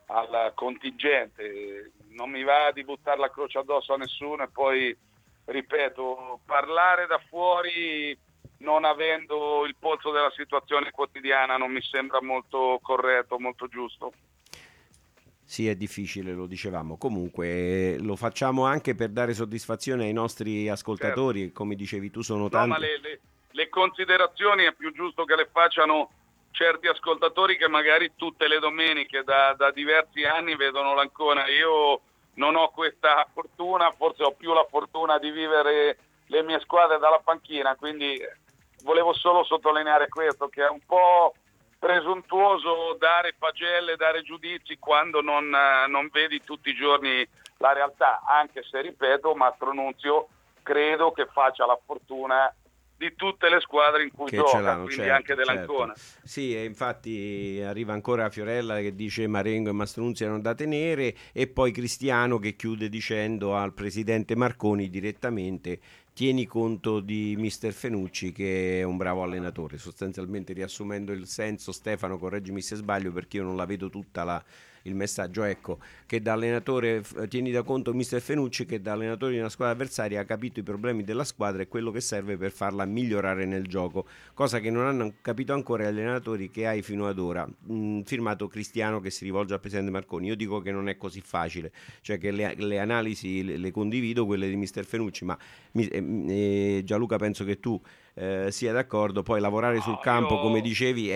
contingente. Non mi va di buttare la croce addosso a nessuno, e poi, ripeto, parlare da fuori non avendo il polso della situazione quotidiana non mi sembra molto corretto, molto giusto. Sì, è difficile, lo dicevamo. Comunque lo facciamo anche per dare soddisfazione ai nostri ascoltatori, certo. Come dicevi tu, sono tanti. No, ma le considerazioni è più giusto che le facciano certi ascoltatori che magari tutte le domeniche da diversi anni vedono l'Ancona. Io non ho questa fortuna, forse ho più la fortuna di vivere le mie squadre dalla panchina, quindi volevo solo sottolineare questo, che è un po' presuntuoso dare pagelle, dare giudizi quando non vedi tutti i giorni la realtà, anche se, ripeto, Mastronunzio credo che faccia la fortuna di tutte le squadre in cui che gioca, quindi certo, anche dell'Ancona. Certo. Sì, e infatti arriva ancora Fiorella che dice Marengo e Mastronunzio erano da tenere, e poi Cristiano che chiude dicendo al presidente Marconi direttamente: tieni conto di mister Fenucci che è un bravo allenatore. Sostanzialmente, riassumendo il senso, Stefano, correggimi se sbaglio perché io non la vedo tutta il messaggio, ecco, che da allenatore tieni da conto mister Fenucci che da allenatore di una squadra avversaria ha capito i problemi della squadra e quello che serve per farla migliorare nel gioco, cosa che non hanno capito ancora gli allenatori che hai fino ad ora. Firmato Cristiano, che si rivolge al presidente Marconi. Io dico che non è così facile, cioè che le analisi le condivido, quelle di mister Fenucci, ma Gianluca, penso che tu sia d'accordo. Poi lavorare sul campo, come dicevi,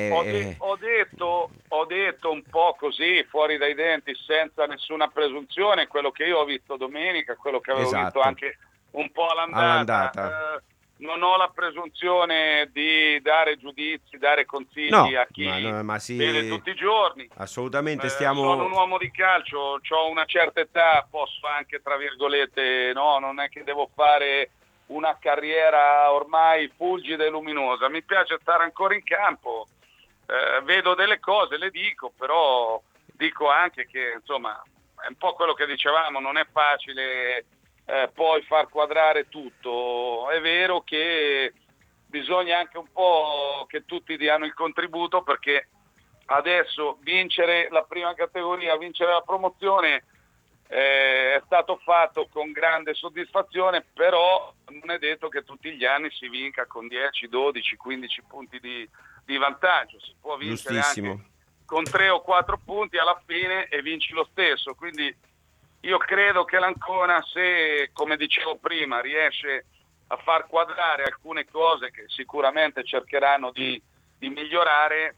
ho detto un po' così fuori dai denti, senza nessuna presunzione, quello che io ho visto domenica, quello che avevo visto anche un po' all'andata. non ho la presunzione di dare giudizi, dare consigli a chi vede tutti i giorni. Assolutamente, sono un uomo di calcio, ho una certa età, posso anche, tra virgolette, non è che devo fare una carriera ormai fulgida e luminosa, mi piace stare ancora in campo, vedo delle cose, le dico, però dico anche che insomma è un po' quello che dicevamo, non è facile poi far quadrare tutto. È vero che bisogna anche un po' che tutti diano il contributo, perché adesso vincere la prima categoria, vincere la promozione è stato fatto con grande soddisfazione, però non è detto che tutti gli anni si vinca con 10, 12, 15 punti di vantaggio, si può vincere anche con 3 o 4 punti alla fine e vinci lo stesso, quindi io credo che l'Ancona, se, come dicevo prima, riesce a far quadrare alcune cose che sicuramente cercheranno di migliorare,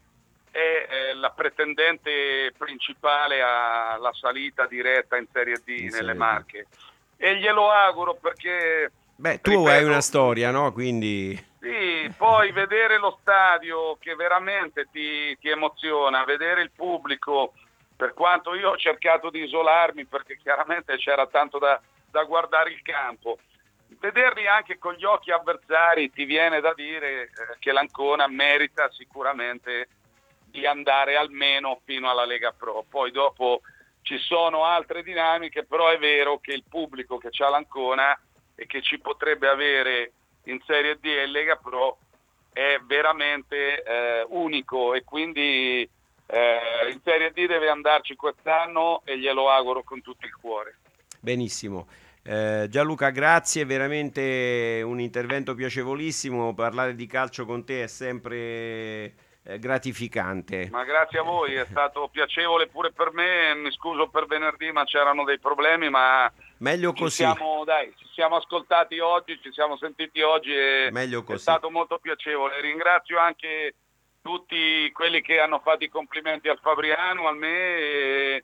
è la pretendente principale alla salita diretta in Serie D nelle Marche. E glielo auguro, perché... tu hai una storia, no? Quindi... Sì, poi vedere lo stadio che veramente ti emoziona, vedere il pubblico... Per quanto io ho cercato di isolarmi, perché chiaramente c'era tanto da guardare il campo, vederli anche con gli occhi avversari, ti viene da dire che l'Ancona merita sicuramente di andare almeno fino alla Lega Pro. Poi dopo ci sono altre dinamiche, però è vero che il pubblico che c'ha l'Ancona e che ci potrebbe avere in Serie D e Lega Pro è veramente unico, e quindi... in Serie D deve andarci quest'anno e glielo auguro con tutto il cuore. Benissimo. Gianluca, grazie, veramente un intervento piacevolissimo. Parlare di calcio con te è sempre gratificante. Ma grazie a voi, è stato piacevole pure per me. Mi scuso per venerdì, ma c'erano dei problemi, ma meglio così. Ci siamo ascoltati oggi, ci siamo sentiti oggi e meglio così. È stato molto piacevole. Ringrazio anche tutti quelli che hanno fatto i complimenti al Fabriano, a me,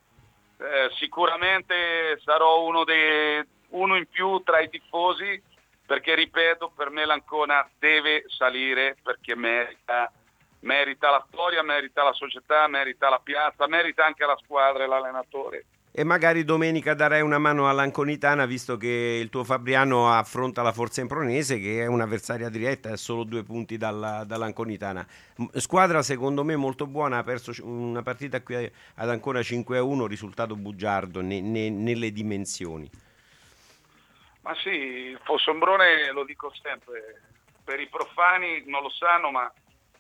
sicuramente sarò uno in più tra i tifosi, perché ripeto, per me l'Ancona deve salire, perché merita la storia, merita la società, merita la piazza, merita anche la squadra e l'allenatore. E magari domenica darai una mano all'Anconitana, visto che il tuo Fabriano affronta la Forza Impronese, che è un'avversaria diretta, è solo 2 punti dall'Anconitana. Squadra secondo me molto buona, ha perso una partita qui ad Ancona 5-1, risultato bugiardo nelle dimensioni. Ma sì, il Fossombrone, lo dico sempre, per i profani non lo sanno, ma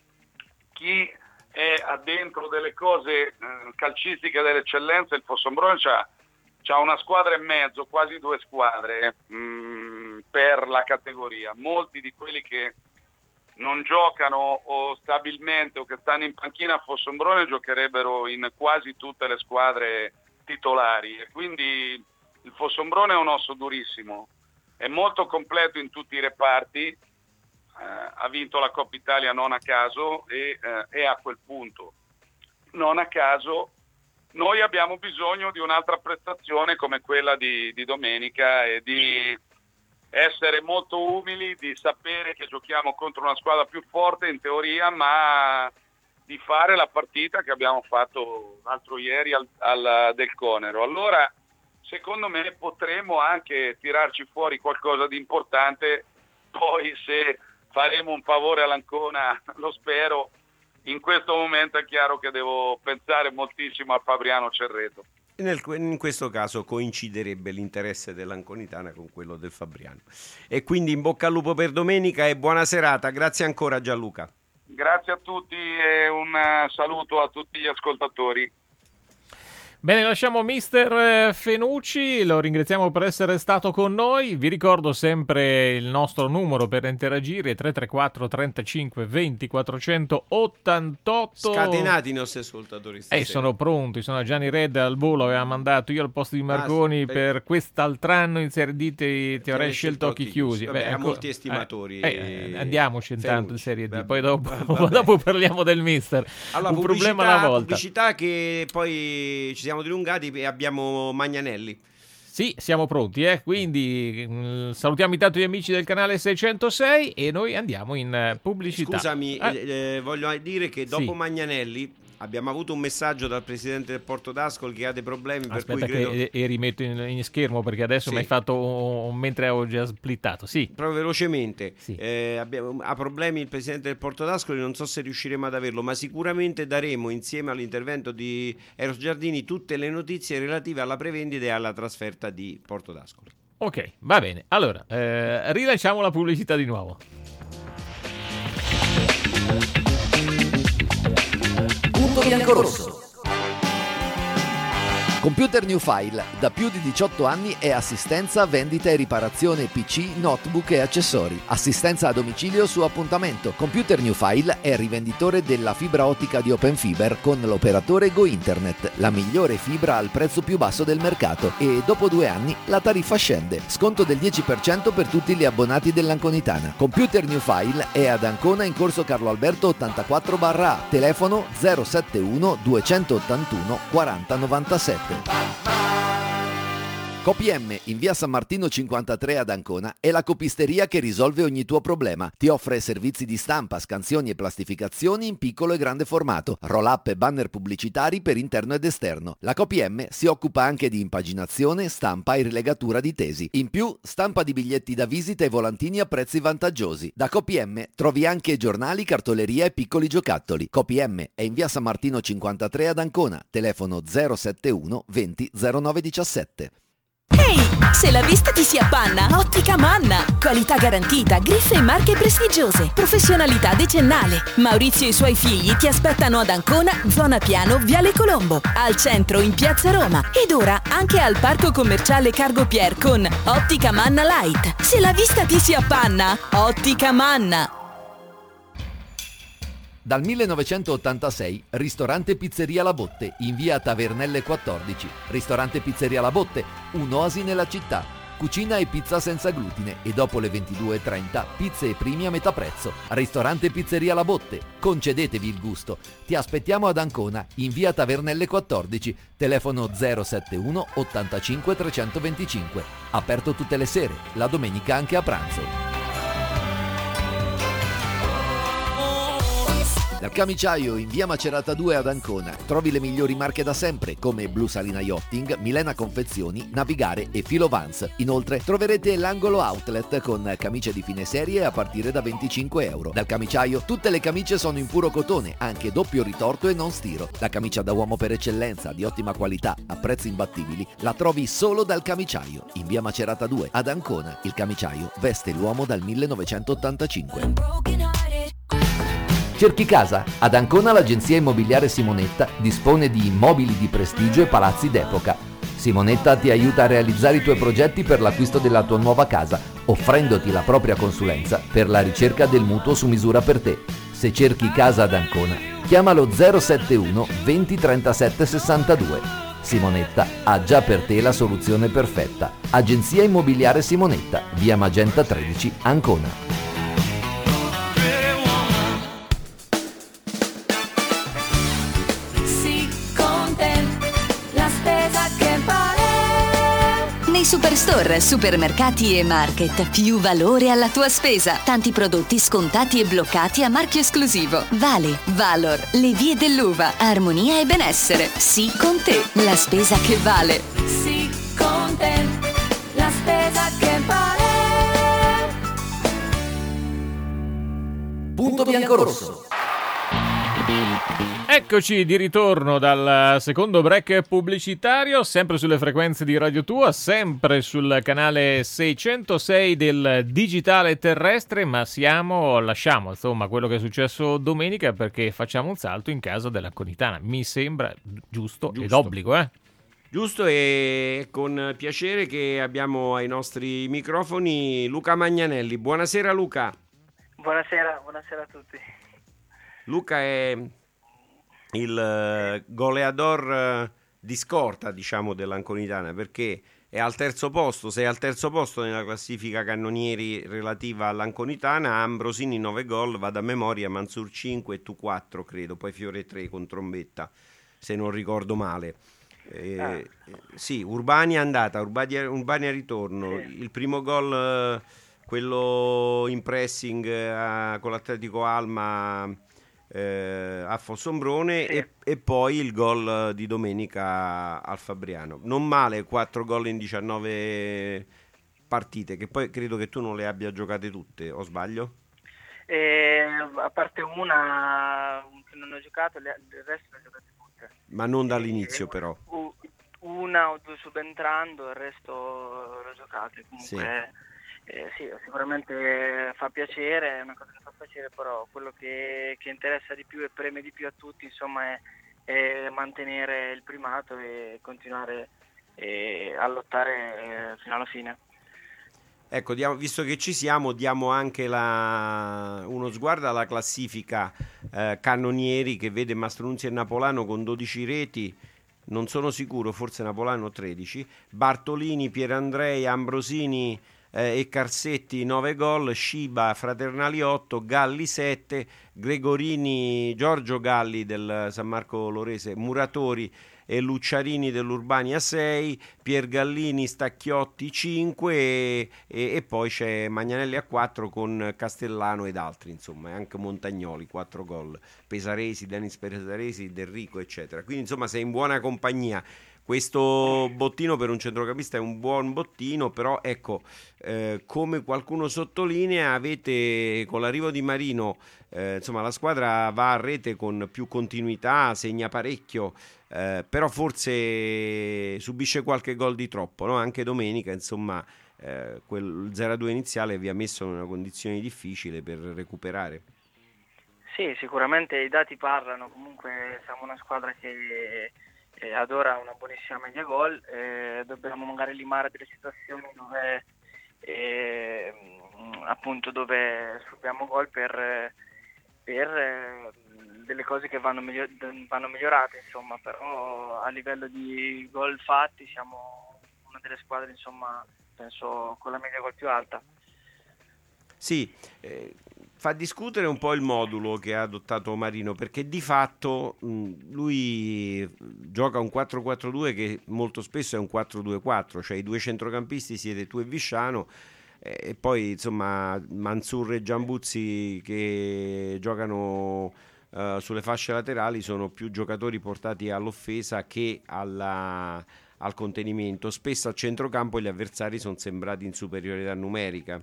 chi è addentro delle cose calcistiche dell'eccellenza, il Fossombrone c'ha una squadra e mezzo, quasi 2 squadre per la categoria. Molti di quelli che non giocano o stabilmente o che stanno in panchina a Fossombrone giocherebbero in quasi tutte le squadre titolari, e quindi il Fossombrone è un osso durissimo, è molto completo in tutti i reparti. Ha vinto la Coppa Italia non a caso e a quel punto, non a caso, noi abbiamo bisogno di un'altra prestazione come quella di domenica, e di essere molto umili, di sapere che giochiamo contro una squadra più forte in teoria, ma di fare la partita che abbiamo fatto l'altro ieri del Conero. Allora secondo me potremo anche tirarci fuori qualcosa di importante. Poi se faremo un favore all'Ancona, lo spero. In questo momento è chiaro che devo pensare moltissimo al Fabriano Cerreto. In questo caso coinciderebbe l'interesse dell'Anconitana con quello del Fabriano. E quindi in bocca al lupo per domenica e buona serata. Grazie ancora Gianluca. Grazie a tutti e un saluto a tutti gli ascoltatori. Bene, lasciamo mister Fenucci, lo ringraziamo per essere stato con noi. Vi ricordo sempre il nostro numero per interagire, 334 35 20 488. Scatenati i nostri ascoltatori stasera. Sono pronti, sono Gianni Red al volo, aveva mandato io al posto di Marconi per quest'altr'anno in Serie D ti avrei scelto occhi chiusi. Vabbè, a molti estimatori. Andiamoci intanto in Serie D, poi dopo parliamo del mister. Allora, un problema alla volta. Pubblicità che poi ci siamo dilungati e abbiamo Magnanelli. Sì, siamo pronti, quindi salutiamo intanto gli amici del canale 606 e noi andiamo in pubblicità. Scusami, voglio dire che dopo Sì. Magnanelli abbiamo avuto un messaggio dal presidente del Porto d'Ascol che ha dei problemi. Aspetta per cui credo... che rimetto in schermo perché adesso Sì. mi hai fatto mentre ho già splittato. Sì. Proprio velocemente, Sì. ha problemi il presidente del Porto d'Ascoli, non so se riusciremo ad averlo, ma sicuramente daremo insieme all'intervento di Eros Giardini tutte le notizie relative alla prevendita e alla trasferta di Porto d'Ascoli. Ok, va bene. Allora, rilanciamo la pubblicità di nuovo. Punto bianco-rosso. Computer New File, da più di 18 anni è assistenza, vendita e riparazione PC, notebook e accessori. Assistenza a domicilio su appuntamento. Computer New File è rivenditore della fibra ottica di Open Fiber con l'operatore Go Internet, la migliore fibra al prezzo più basso del mercato, e dopo 2 anni la tariffa scende. Sconto del 10% per tutti gli abbonati dell'Anconitana. Computer New File è ad Ancona in corso Carlo Alberto 84/A, telefono 071 281 4097. CoPM in via San Martino 53 ad Ancona è la copisteria che risolve ogni tuo problema. Ti offre servizi di stampa, scansioni e plastificazioni in piccolo e grande formato, roll-up e banner pubblicitari per interno ed esterno. La CoPM si occupa anche di impaginazione, stampa e rilegatura di tesi. In più, stampa di biglietti da visita e volantini a prezzi vantaggiosi. Da CoPM trovi anche giornali, cartoleria e piccoli giocattoli. CoPM è in via San Martino 53 ad Ancona, telefono 071 20 09 17. Ehi, se la vista ti si appanna, Ottica Manna. Qualità garantita, griffe e marche prestigiose, professionalità decennale. Maurizio e i suoi figli ti aspettano ad Ancona, zona Piano, Viale Colombo, al centro in Piazza Roma ed ora anche al parco commerciale Cargo Pier con Ottica Manna Light. Se la vista ti si appanna, Ottica Manna. Dal 1986, ristorante Pizzeria La Botte, in via Tavernelle 14. Ristorante Pizzeria La Botte, un'oasi nella città. Cucina e pizza senza glutine e dopo le 22:30 pizze e primi a metà prezzo. Ristorante Pizzeria La Botte, concedetevi il gusto. Ti aspettiamo ad Ancona, in via Tavernelle 14, telefono 071 85 325. Aperto tutte le sere, la domenica anche a pranzo. Dal Camiciaio in via Macerata 2 ad Ancona trovi le migliori marche da sempre come Blu Salina Yachting, Milena Confezioni, Navigare e Filo Vans. Inoltre troverete l'angolo outlet con camicie di fine serie a partire da €25. Dal Camiciaio tutte le camicie sono in puro cotone, anche doppio ritorto e non stiro. La camicia da uomo per eccellenza, di ottima qualità, a prezzi imbattibili, la trovi solo dal Camiciaio in via Macerata 2 ad Ancona. Il Camiciaio veste l'uomo dal 1985. Cerchi casa? Ad Ancona l'agenzia immobiliare Simonetta dispone di immobili di prestigio e palazzi d'epoca. Simonetta ti aiuta a realizzare i tuoi progetti per l'acquisto della tua nuova casa, offrendoti la propria consulenza per la ricerca del mutuo su misura per te. Se cerchi casa ad Ancona, chiamalo 071 20 37 62. Simonetta ha già per te la soluzione perfetta. Agenzia immobiliare Simonetta, via Magenta 13, Ancona. Nei Superstore, supermercati e market, più valore alla tua spesa. Tanti prodotti scontati e bloccati a marchio esclusivo. Vale, Valor, le vie dell'uva, armonia e benessere. Sì con te, la spesa che vale. Sì con te, la spesa che vale. Punto bianco-rosso. Eccoci di ritorno dal secondo break pubblicitario, sempre sulle frequenze di Radio Tua, sempre sul canale 606 del digitale terrestre, ma lasciamo insomma quello che è successo domenica perché facciamo un salto in casa dell'Anconitana. Mi sembra giusto. Ed obbligo, Giusto, e con piacere che abbiamo ai nostri microfoni Luca Magnanelli. Buonasera Luca. Buonasera a tutti. Luca è il goleador di scorta, diciamo, dell'Anconitana, perché è al terzo posto. Sei al terzo posto nella classifica cannonieri relativa all'Anconitana. Ambrosini 9 gol, vado a memoria, Mansur 5 e tu 4 credo, poi Fiore 3 con Trombetta, se non ricordo male. Sì, Urbani è andata, Urbani a ritorno. Sì. Il primo gol, quello in pressing con l'Atletico Alma a Fossombrone, Sì. e poi il gol di domenica al Fabriano. Non male, 4 gol in 19 partite, che poi credo che tu non le abbia giocate tutte, o sbaglio? A parte una che non ho giocato, il resto le ho giocate tutte. Ma non dall'inizio però. Una o due subentrando, il resto l'ho giocate. Comunque sì, sicuramente fa piacere, è una cosa che fa piacere, però quello che interessa di più e preme di più a tutti, insomma, è mantenere il primato e continuare a lottare fino alla fine. Ecco, visto che ci siamo, diamo anche uno sguardo alla classifica cannonieri, che vede Mastronzi e Napolano con 12 reti, non sono sicuro, forse Napolano 13, Bartolini, Pierandrei, Ambrosini e Carsetti 9 gol, Sciba, Fraternali 8, Galli 7, Gregorini, Giorgio Galli del San Marco Lorese, Muratori e Lucciarini dell'Urbania 6, Piergallini, Stacchiotti 5 e poi c'è Magnanelli a 4 con Castellano ed altri, insomma, e anche Montagnoli 4 gol, Pesaresi, Denis Pesaresi, Del Rico, eccetera. Quindi insomma sei in buona compagnia. Questo bottino per un centrocampista è un buon bottino, però ecco, come qualcuno sottolinea, avete con l'arrivo di Marino, insomma la squadra va a rete con più continuità, segna parecchio, però forse subisce qualche gol di troppo, no? Anche domenica, insomma, quel 0-2 iniziale vi ha messo in una condizione difficile per recuperare. Sì, sicuramente i dati parlano, comunque siamo una squadra che adora una buonissima media gol, dobbiamo magari limare delle situazioni dove appunto dove subiamo gol per delle cose che vanno migliorate, insomma, però a livello di gol fatti siamo una delle squadre, insomma, penso con la media gol più alta. Sì, fa discutere un po' il modulo che ha adottato Marino, perché di fatto lui gioca un 4-4-2 che molto spesso è un 4-2-4, cioè i due centrocampisti siete tu e Visciano, e poi insomma Mansur e Giambuzzi che giocano sulle fasce laterali sono più giocatori portati all'offesa che al contenimento. Spesso a centrocampo gli avversari sono sembrati in superiorità numerica.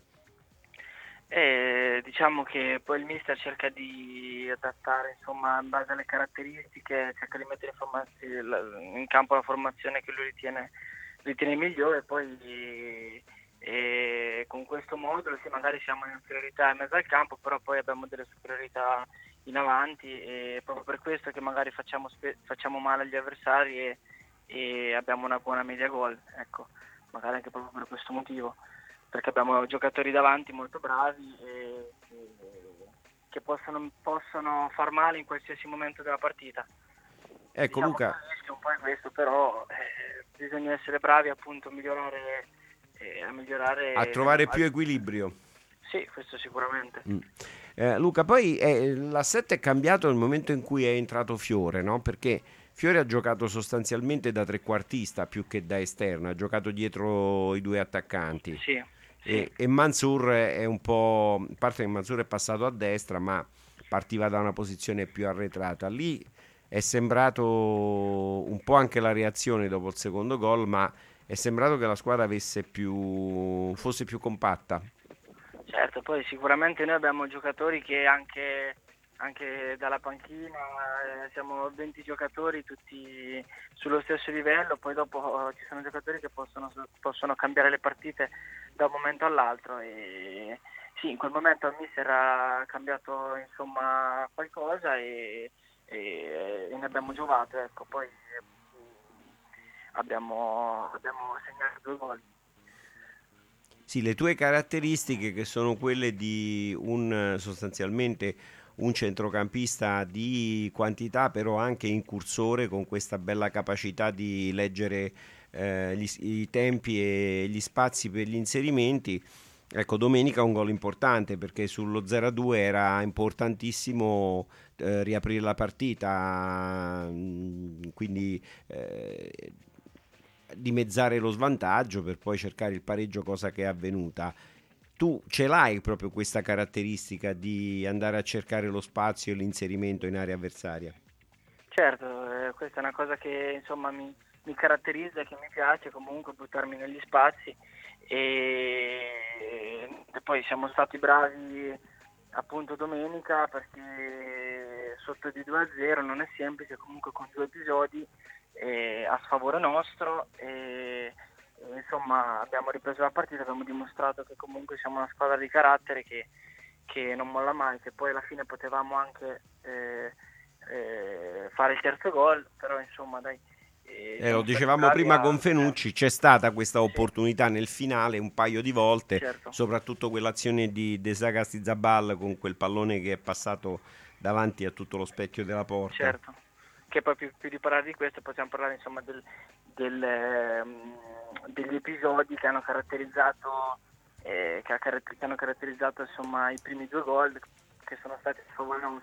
Diciamo che poi il mister cerca di adattare, insomma, in base alle caratteristiche, cerca di mettere in campo la formazione che lui ritiene migliore, poi con questo modulo sì, magari siamo in superiorità in mezzo al campo, però poi abbiamo delle superiorità in avanti, e proprio per questo che magari facciamo male agli avversari e abbiamo una buona media gol, ecco, magari anche proprio per questo motivo, perché abbiamo giocatori davanti molto bravi che possono far male in qualsiasi momento della partita. Ecco, diciamo, Luca, il rischio un po' è questo, però bisogna essere bravi appunto a migliorare a trovare più equilibrio. Sì, questo sicuramente. Luca, poi l'assetto è cambiato nel momento in cui è entrato Fiore, no? Perché Fiore ha giocato sostanzialmente da trequartista più che da esterno, ha giocato dietro i due attaccanti. Sì. E Mansur è un po', a parte che Mansur è passato a destra, ma partiva da una posizione più arretrata. Lì è sembrato un po' anche la reazione dopo il secondo gol, ma è sembrato che la squadra fosse più compatta. Certo, poi sicuramente noi abbiamo giocatori che anche dalla panchina siamo 20 giocatori tutti sullo stesso livello, poi dopo ci sono giocatori che possono cambiare le partite da un momento all'altro, e sì, in quel momento il mister ha cambiato, insomma, qualcosa e ne abbiamo giovato, ecco, poi abbiamo segnato 2 gol. Sì, le tue caratteristiche, che sono quelle di sostanzialmente un centrocampista di quantità, però anche incursore, con questa bella capacità di leggere i tempi e gli spazi per gli inserimenti, Ecco, domenica un gol importante, perché sullo 0-2 era importantissimo riaprire la partita, quindi dimezzare lo svantaggio per poi cercare il pareggio, cosa che è avvenuta. Tu ce l'hai proprio questa caratteristica di andare a cercare lo spazio e l'inserimento in area avversaria? Certo, questa è una cosa che insomma mi caratterizza, che mi piace comunque buttarmi negli spazi, e poi siamo stati bravi appunto domenica, perché sotto di 2-0 non è semplice, comunque con 2 episodi a sfavore nostro, e insomma abbiamo ripreso la partita, abbiamo dimostrato che comunque siamo una squadra di carattere che non molla mai, che poi alla fine potevamo anche fare il terzo gol, però insomma dai. Lo dicevamo prima con Fenucci, c'è stata questa opportunità nel finale un paio di volte, certo. Soprattutto quell'azione di De Sagastizabal con quel pallone che è passato davanti a tutto lo specchio della porta. Certo, che poi più di parlare di questo possiamo parlare insomma degli episodi che hanno caratterizzato insomma i primi 2 gol, che sono stati favorevoli.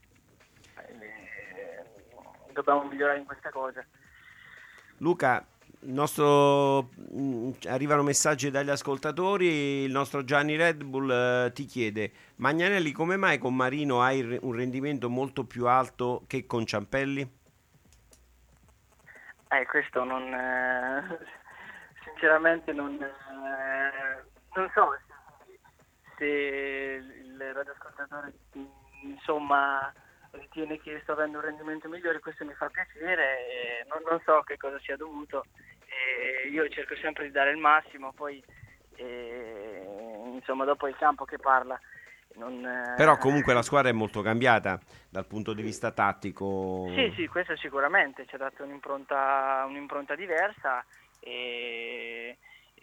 Dobbiamo migliorare in questa cosa. Luca, arrivano messaggi dagli ascoltatori. Il nostro Gianni Red Bull ti chiede: Magnanelli, come mai con Marino hai un rendimento molto più alto che con Ciampelli? Questo sinceramente non so se il radioascoltatore insomma ritiene che sto avendo un rendimento migliore. Questo mi fa piacere, non so che cosa sia dovuto, io cerco sempre di dare il massimo, poi insomma dopo è il campo che parla. Però comunque la squadra è molto cambiata dal punto di vista tattico. Sì, questo sicuramente ci ha dato un'impronta diversa, e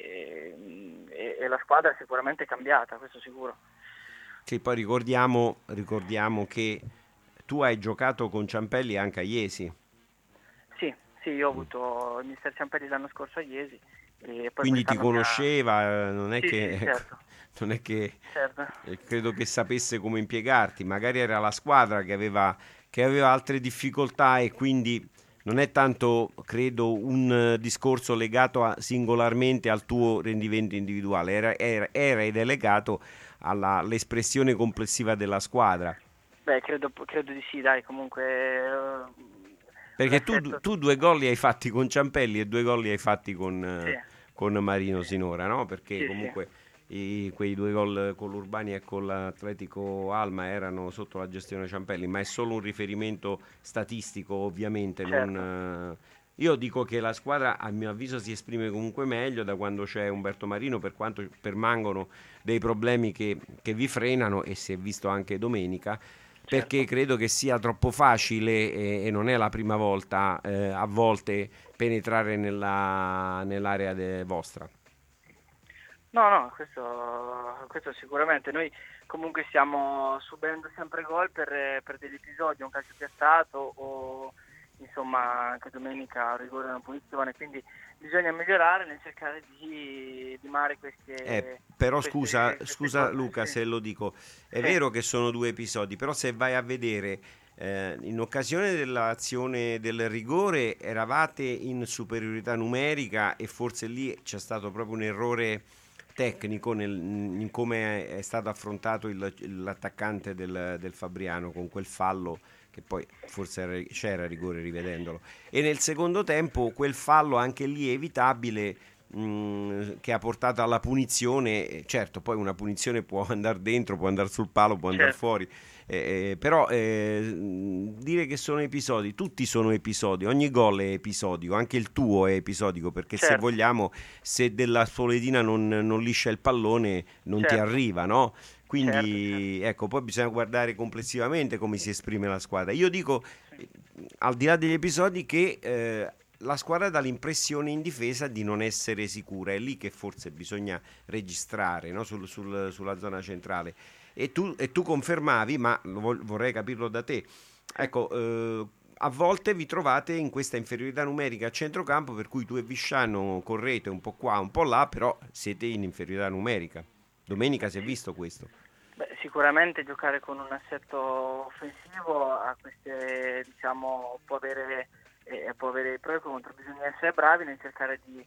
la squadra è sicuramente cambiata, questo sicuro. Sì, poi ricordiamo che tu hai giocato con Ciampelli anche a Iesi. Sì, io ho avuto il mister Ciampelli l'anno scorso a Iesi. E poi quindi ti conosceva, non è sì, che sì, certo. Non è che certo. Credo che sapesse come impiegarti, magari era la squadra che aveva altre difficoltà, e quindi non è tanto, credo, un discorso legato singolarmente al tuo rendimento individuale, era ed è legato all'espressione complessiva della squadra. Beh, credo di sì, dai, comunque. Perché tu 2 gol li hai fatti con Ciampelli e 2 gol li hai fatti con Marino sinora, no? Perché comunque quei 2 gol con l'Urbania e con l'Atletico Alma erano sotto la gestione Ciampelli, ma è solo un riferimento statistico, ovviamente. Certo. Io dico che la squadra, a mio avviso, si esprime comunque meglio da quando c'è Umberto Marino, per quanto permangono dei problemi che vi frenano, e si è visto anche domenica. Perché credo che sia troppo facile, e non è la prima volta, a volte penetrare nell'area vostra. No, questo sicuramente. Noi comunque stiamo subendo sempre gol per degli episodi, un calcio piazzato o insomma anche domenica un rigore, una punizione, quindi bisogna migliorare nel cercare di limare queste. Però scusa Luca, se lo dico, è vero che sono 2 episodi, però se vai a vedere in occasione dell'azione del rigore eravate in superiorità numerica, e forse lì c'è stato proprio un errore tecnico in come è stato affrontato l'attaccante del Fabriano con quel fallo, che poi forse c'era rigore rivedendolo, e nel secondo tempo quel fallo anche lì evitabile, che ha portato alla punizione. Certo, poi una punizione può andare dentro, può andare sul palo, può andare fuori, però dire che sono episodi, tutti sono episodi, ogni gol è episodico, anche il tuo è episodico, perché se vogliamo, se della Spoletina non liscia il pallone non ti arriva, no? Quindi ecco, poi bisogna guardare complessivamente come si esprime la squadra. Io dico, al di là degli episodi, che la squadra dà l'impressione in difesa di non essere sicura, è lì che forse bisogna registrare, no? Sulla zona centrale, e tu confermavi, ma vorrei capirlo da te, ecco, a volte vi trovate in questa inferiorità numerica a centrocampo, per cui tu e Visciano correte un po' qua un po' là, però siete in inferiorità numerica. Domenica si è visto questo. Beh, sicuramente giocare con un assetto offensivo a queste, diciamo, può avere i pro e contro. Bisogna essere bravi nel cercare di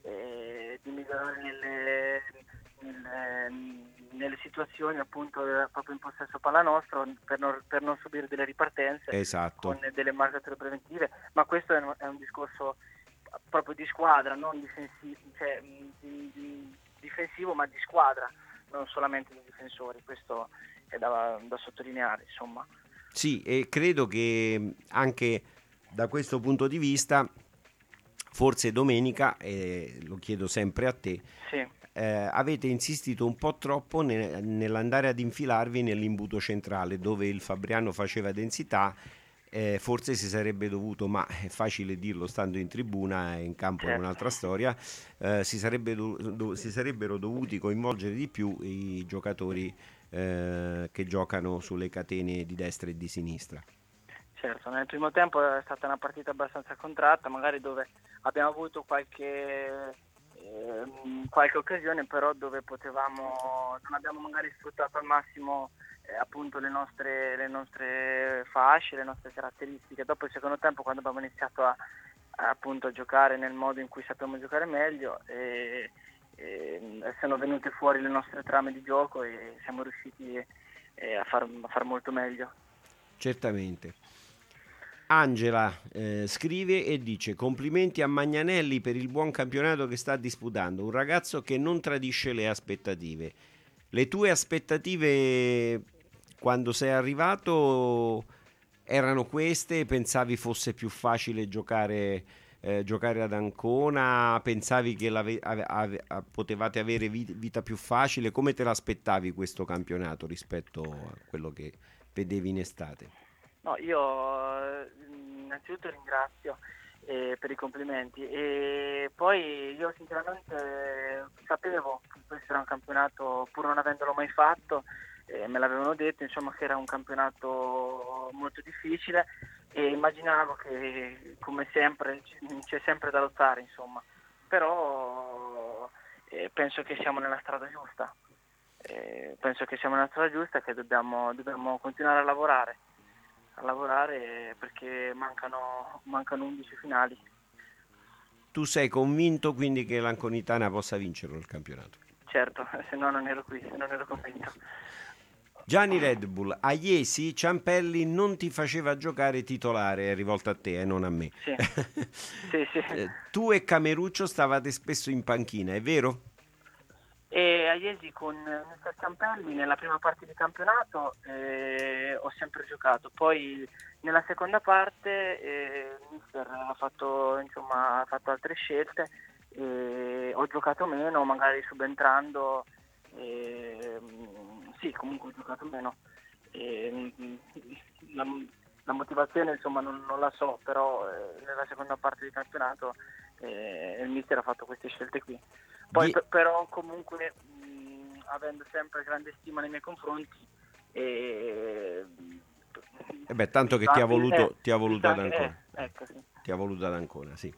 migliorare nelle situazioni, appunto, proprio in possesso palla nostro, per non subire delle ripartenze. Esatto. Con delle marcature preventive, ma questo è un discorso proprio di squadra, non difensivo, cioè, difensivo, ma di squadra, non solamente dei difensori. Questo è da sottolineare, insomma. Sì, e credo che anche da questo punto di vista, forse domenica, lo chiedo sempre a te, sì, avete insistito un po' troppo nell'andare ad infilarvi nell'imbuto centrale, dove il Fabriano faceva densità. Forse si sarebbe dovuto, ma è facile dirlo stando in tribuna, in campo è un'altra storia, si sarebbero dovuti coinvolgere di più i giocatori che giocano sulle catene di destra e di sinistra. Certo, nel primo tempo è stata una partita abbastanza contratta, magari dove abbiamo avuto qualche occasione, però dove non abbiamo magari sfruttato al massimo appunto le nostre fasce, le nostre caratteristiche. Dopo il secondo tempo, quando abbiamo iniziato a giocare nel modo in cui sappiamo giocare meglio, sono venute fuori le nostre trame di gioco e siamo riusciti a far molto meglio. Certamente. Angela scrive e dice: complimenti a Magnanelli per il buon campionato che sta disputando, un ragazzo che non tradisce le aspettative. Le tue aspettative quando sei arrivato erano queste? Pensavi fosse più facile giocare ad Ancona? Pensavi che potevate avere vita più facile? Come te l'aspettavi questo campionato rispetto a quello che vedevi in estate? No, io innanzitutto ringrazio per i complimenti, e poi io sinceramente sapevo che questo era un campionato, pur non avendolo mai fatto, me l'avevano detto, insomma, che era un campionato molto difficile, e immaginavo che, come sempre, c'è sempre da lottare, insomma. Però penso che siamo nella strada giusta, e che dobbiamo continuare a lavorare perché mancano 11 finali. Tu sei convinto quindi che l'Anconitana possa vincere il campionato? Certo, se no non ero qui, se non ero convinto. Gianni Red Bull, a Iesi Ciampelli non ti faceva giocare titolare, è rivolto a te, non a me. Sì. sì. Tu e Cameruccio stavate spesso in panchina, è vero? E a Iesi con Mr. Ciampelli nella prima parte di campionato ho sempre giocato, poi nella seconda parte Mister ha fatto altre scelte, ho giocato meno, magari subentrando, comunque ho giocato meno. La motivazione insomma non la so, però nella seconda parte di campionato il Mister ha fatto queste scelte qui. Poi però comunque avendo sempre grande stima nei miei confronti, tanto che ti ha voluto ad Ancona. Ecco, sì. Ti ha voluto ad Ancona, sì.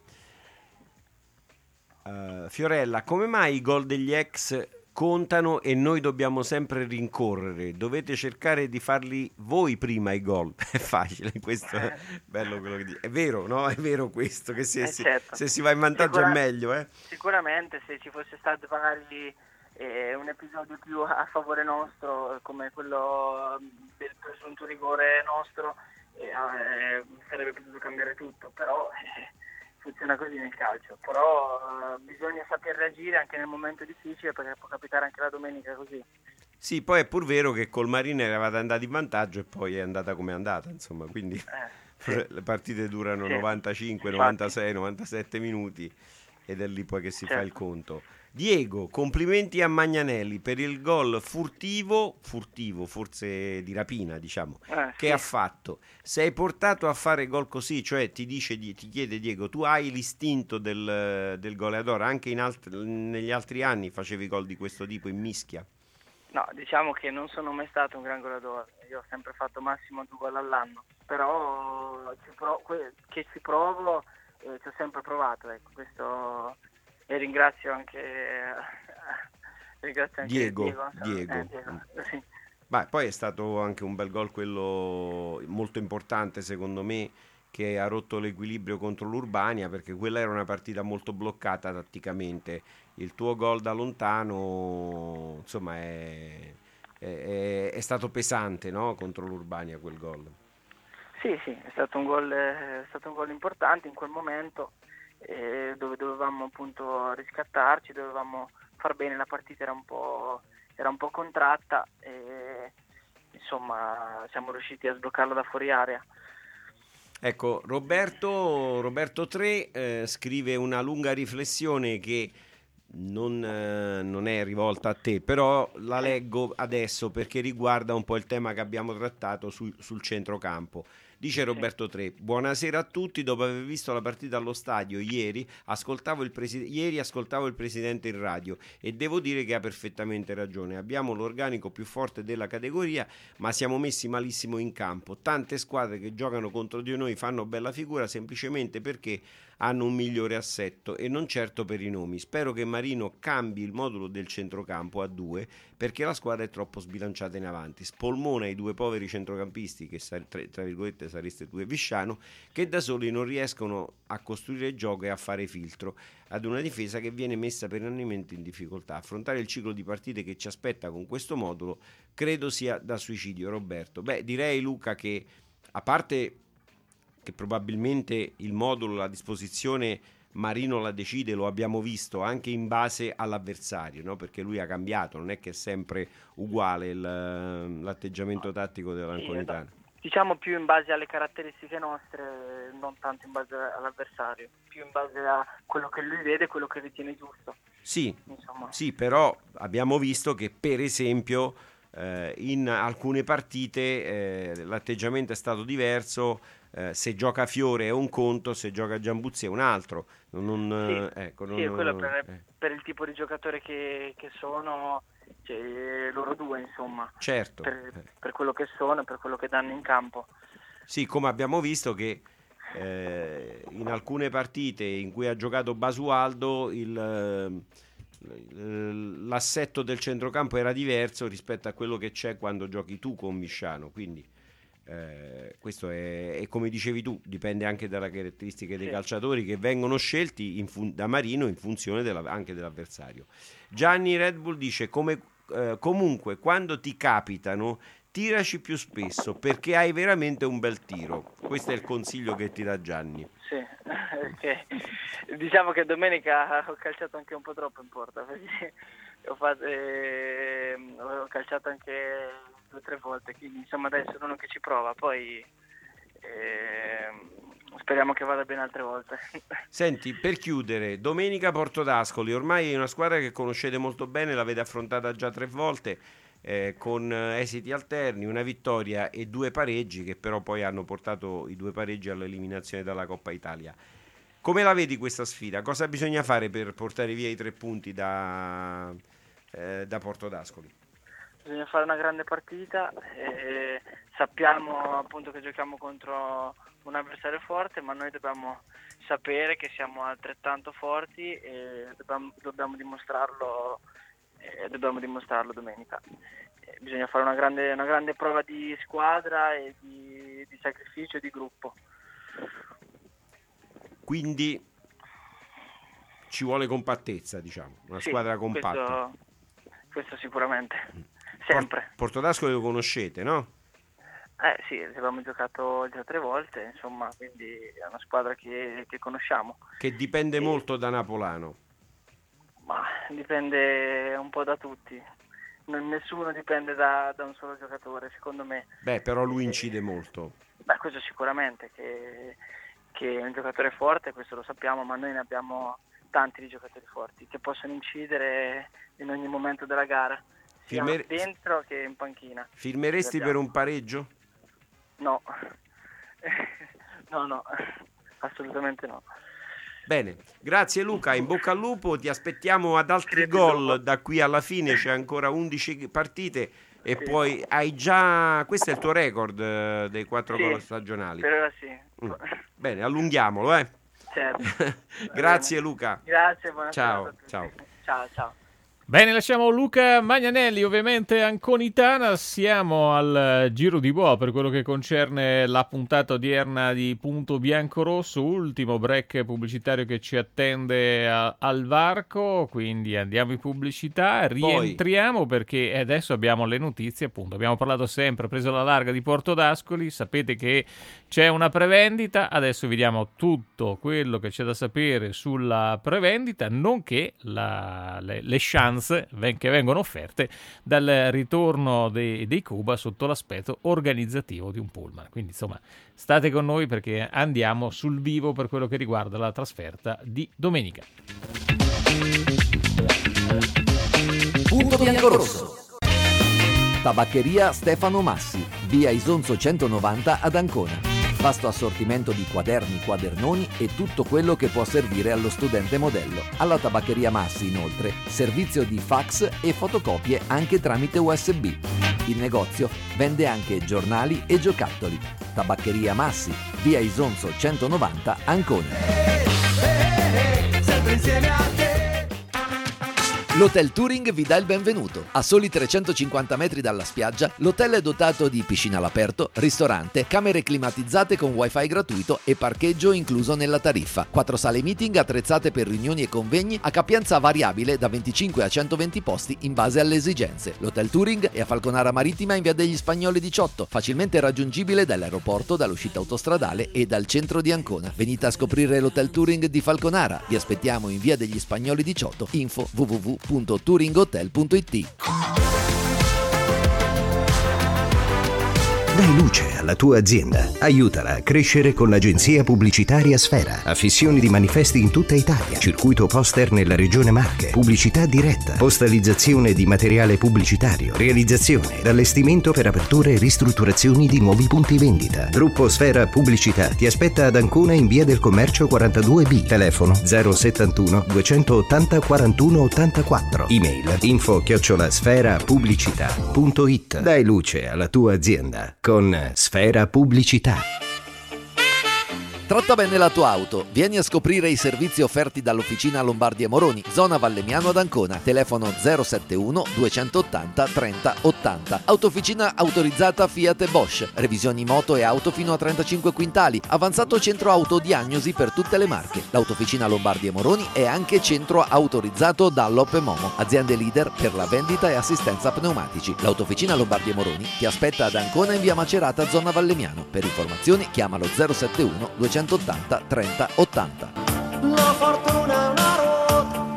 Fiorella, come mai i gol degli ex contano e noi dobbiamo sempre rincorrere? Dovete cercare di farli voi prima i gol. È facile, questo è bello quello che dici. È vero, no? È vero questo, che se si va in vantaggio è meglio, Sicuramente, se ci fosse stato magari un episodio più a favore nostro, come quello del presunto rigore nostro, sarebbe potuto cambiare tutto, però funziona così nel calcio. Però bisogna saper reagire anche nel momento difficile, perché può capitare anche la domenica così. Sì, poi è pur vero che col Marine eravate andati in vantaggio e poi è andata come è andata, insomma, quindi le partite durano 95, 96, 97 minuti ed è lì poi che si fa il conto. Diego, complimenti a Magnanelli per il gol furtivo, forse di rapina, diciamo, che ha fatto. Sei portato a fare gol così, cioè ti chiede Diego, tu hai l'istinto del goleador, anche negli altri anni facevi gol di questo tipo in mischia? No, diciamo che non sono mai stato un gran goleador, io ho sempre fatto massimo 2 gol all'anno, però che ci provo, ci ho sempre provato, ecco, questo, e ringrazio anche ringrazio anche Diego. Sì. Beh, poi è stato anche un bel gol quello molto importante secondo me, che ha rotto l'equilibrio contro l'Urbania, perché quella era una partita molto bloccata tatticamente. Il tuo gol da lontano, insomma, è stato pesante, no? Contro l'Urbania quel gol. Sì, è stato un gol importante in quel momento, dove dovevamo appunto riscattarci, dovevamo far bene, la partita era un po' contratta e insomma siamo riusciti a sbloccarla da fuori area. Ecco, Roberto 3 scrive una lunga riflessione che non è rivolta a te, però la leggo adesso perché riguarda un po' il tema che abbiamo trattato sul centrocampo. Dice Roberto 3: buonasera a tutti, dopo aver visto la partita allo stadio ieri ascoltavo il presidente in radio e devo dire che ha perfettamente ragione. Abbiamo l'organico più forte della categoria, ma siamo messi malissimo in campo. Tante squadre che giocano contro di noi fanno bella figura semplicemente perché hanno un migliore assetto e non certo per i nomi. Spero che Marino cambi il modulo del centrocampo a 2 perché la squadra è troppo sbilanciata in avanti. Spolmona i due poveri centrocampisti, che tra virgolette sareste tu e Visciano, che da soli non riescono a costruire gioco e a fare filtro ad una difesa che viene messa perennemente in difficoltà. Affrontare il ciclo di partite che ci aspetta con questo modulo credo sia da suicidio. Roberto, direi, Luca, che a parte che probabilmente il modulo, la disposizione, Marino la decide, lo abbiamo visto anche in base all'avversario, no? Perché lui ha cambiato, non è che è sempre uguale l'atteggiamento tattico dell'Anconitana. Diciamo più in base alle caratteristiche nostre, non tanto in base all'avversario, più in base a quello che lui vede, quello che ritiene giusto. Sì, però abbiamo visto che per esempio in alcune partite l'atteggiamento è stato diverso. Se gioca Fiore è un conto, se gioca Giambuzzi è un altro. Quello per il tipo di giocatore che sono, cioè, loro due, insomma. Certo. Per quello che sono, per quello che danno in campo. Sì, come abbiamo visto che in alcune partite in cui ha giocato Basualdo l'assetto del centrocampo era diverso rispetto a quello che c'è quando giochi tu con Visciano, quindi questo è come dicevi tu, dipende anche dalle caratteristiche dei calciatori che vengono scelti da Marino in funzione anche dell'avversario. Gianni Red Bull dice comunque quando ti capitano tiraci più spesso perché hai veramente un bel tiro. Questo è il consiglio che ti dà Gianni. Sì, perché diciamo che domenica ho calciato anche un po' troppo in porta, perché ho calciato anche 2 o 3 volte, quindi insomma adesso uno che ci prova, poi speriamo che vada bene altre volte. Senti, per chiudere, domenica Porto d'Ascoli, ormai è una squadra che conoscete molto bene, l'avete affrontata già 3 volte con esiti alterni, una vittoria e 2 pareggi che però poi hanno portato i 2 pareggi all'eliminazione dalla Coppa Italia. Come la vedi questa sfida? Cosa bisogna fare per portare via i 3 punti da Porto d'Ascoli? Bisogna fare una grande partita, sappiamo appunto che giochiamo contro un avversario forte, ma noi dobbiamo sapere che siamo altrettanto forti e dobbiamo dimostrarlo domenica. Bisogna fare una grande prova di squadra e di sacrificio e di gruppo. Quindi ci vuole compattezza, diciamo, una squadra compatta. Questo sicuramente, sempre. Porto d'Ascoli lo conoscete, no? Sì, abbiamo giocato già 3 volte, insomma, quindi è una squadra che conosciamo. Che dipende molto da Napolano. Ma dipende un po' da tutti. Nessuno dipende da un solo giocatore, secondo me. Però lui incide molto. Questo sicuramente, che è un giocatore forte, questo lo sappiamo, ma noi ne abbiamo tanti di giocatori forti che possono incidere in ogni momento della gara, sia dentro che in panchina. Firmeresti per un pareggio? No, no, assolutamente no. Bene, grazie Luca, in bocca al lupo, ti aspettiamo ad altri gol da qui alla fine, c'è ancora 11 partite e poi hai già, questo è il tuo record dei 4 gol stagionali. Per ora sì. Bene, allunghiamolo, Certo. Grazie Luca. Grazie, buonasera. Ciao. Ciao. Bene, lasciamo Luca Magnanelli, ovviamente Anconitana, siamo al giro di boa per quello che concerne la puntata odierna di Punto Biancorosso, ultimo break pubblicitario che ci attende al varco, quindi andiamo in pubblicità, rientriamo perché adesso abbiamo le notizie, appunto, abbiamo parlato sempre, preso la larga di Porto d'Ascoli, sapete che c'è una prevendita, adesso vi diamo tutto quello che c'è da sapere sulla prevendita, nonché le chance che vengono offerte dal ritorno dei Cuba sotto l'aspetto organizzativo di un pullman. Quindi insomma state con noi perché andiamo sul vivo per quello che riguarda la trasferta di domenica. Punto Biancorosso. Tabaccheria Stefano Massi, via Isonzo 190 ad Ancona. Vasto assortimento di quaderni, quadernoni e tutto quello che può servire allo studente modello. Alla Tabaccheria Massi, inoltre, servizio di fax e fotocopie anche tramite USB. Il negozio vende anche giornali e giocattoli. Tabaccheria Massi, via Isonzo 190, Ancona. Sempre insieme a te. L'Hotel Touring vi dà il benvenuto. A soli 350 metri dalla spiaggia, l'hotel è dotato di piscina all'aperto, ristorante, camere climatizzate con wifi gratuito e parcheggio incluso nella tariffa. 4 sale meeting attrezzate per riunioni e convegni a capienza variabile da 25 a 120 posti in base alle esigenze. L'Hotel Touring è a Falconara Marittima in via degli Spagnoli 18, facilmente raggiungibile dall'aeroporto, dall'uscita autostradale e dal centro di Ancona. Venite a scoprire l'Hotel Touring di Falconara. Vi aspettiamo in via degli Spagnoli 18. Info www.touringhotel.it. Dai luce alla tua azienda. Aiutala a crescere con l'agenzia pubblicitaria Sfera. Affissioni di manifesti in tutta Italia. Circuito poster nella regione Marche. Pubblicità diretta. Postalizzazione di materiale pubblicitario. Realizzazione ed allestimento per aperture e ristrutturazioni di nuovi punti vendita. Gruppo Sfera Pubblicità ti aspetta ad Ancona in via del Commercio 42B. Telefono 071 280 41 84. Email info@sferapubblicità.it. Dai luce alla tua azienda con Sfera Pubblicità. Tratta bene la tua auto. Vieni a scoprire i servizi offerti dall'Officina Lombardi e Moroni, zona Vallemiano ad Ancona. Telefono 071 280 30 80. Autofficina autorizzata Fiat e Bosch. Revisioni moto e auto fino a 35 quintali. Avanzato centro autodiagnosi per tutte le marche. L'Autofficina Lombardi e Moroni è anche centro autorizzato Dunlop e Momo, aziende leader per la vendita e assistenza pneumatici. L'Autofficina Lombardi e Moroni ti aspetta ad Ancona in via Macerata, zona Vallemiano. Per informazioni chiamalo 071 280 30 80. La fortuna è una ruota.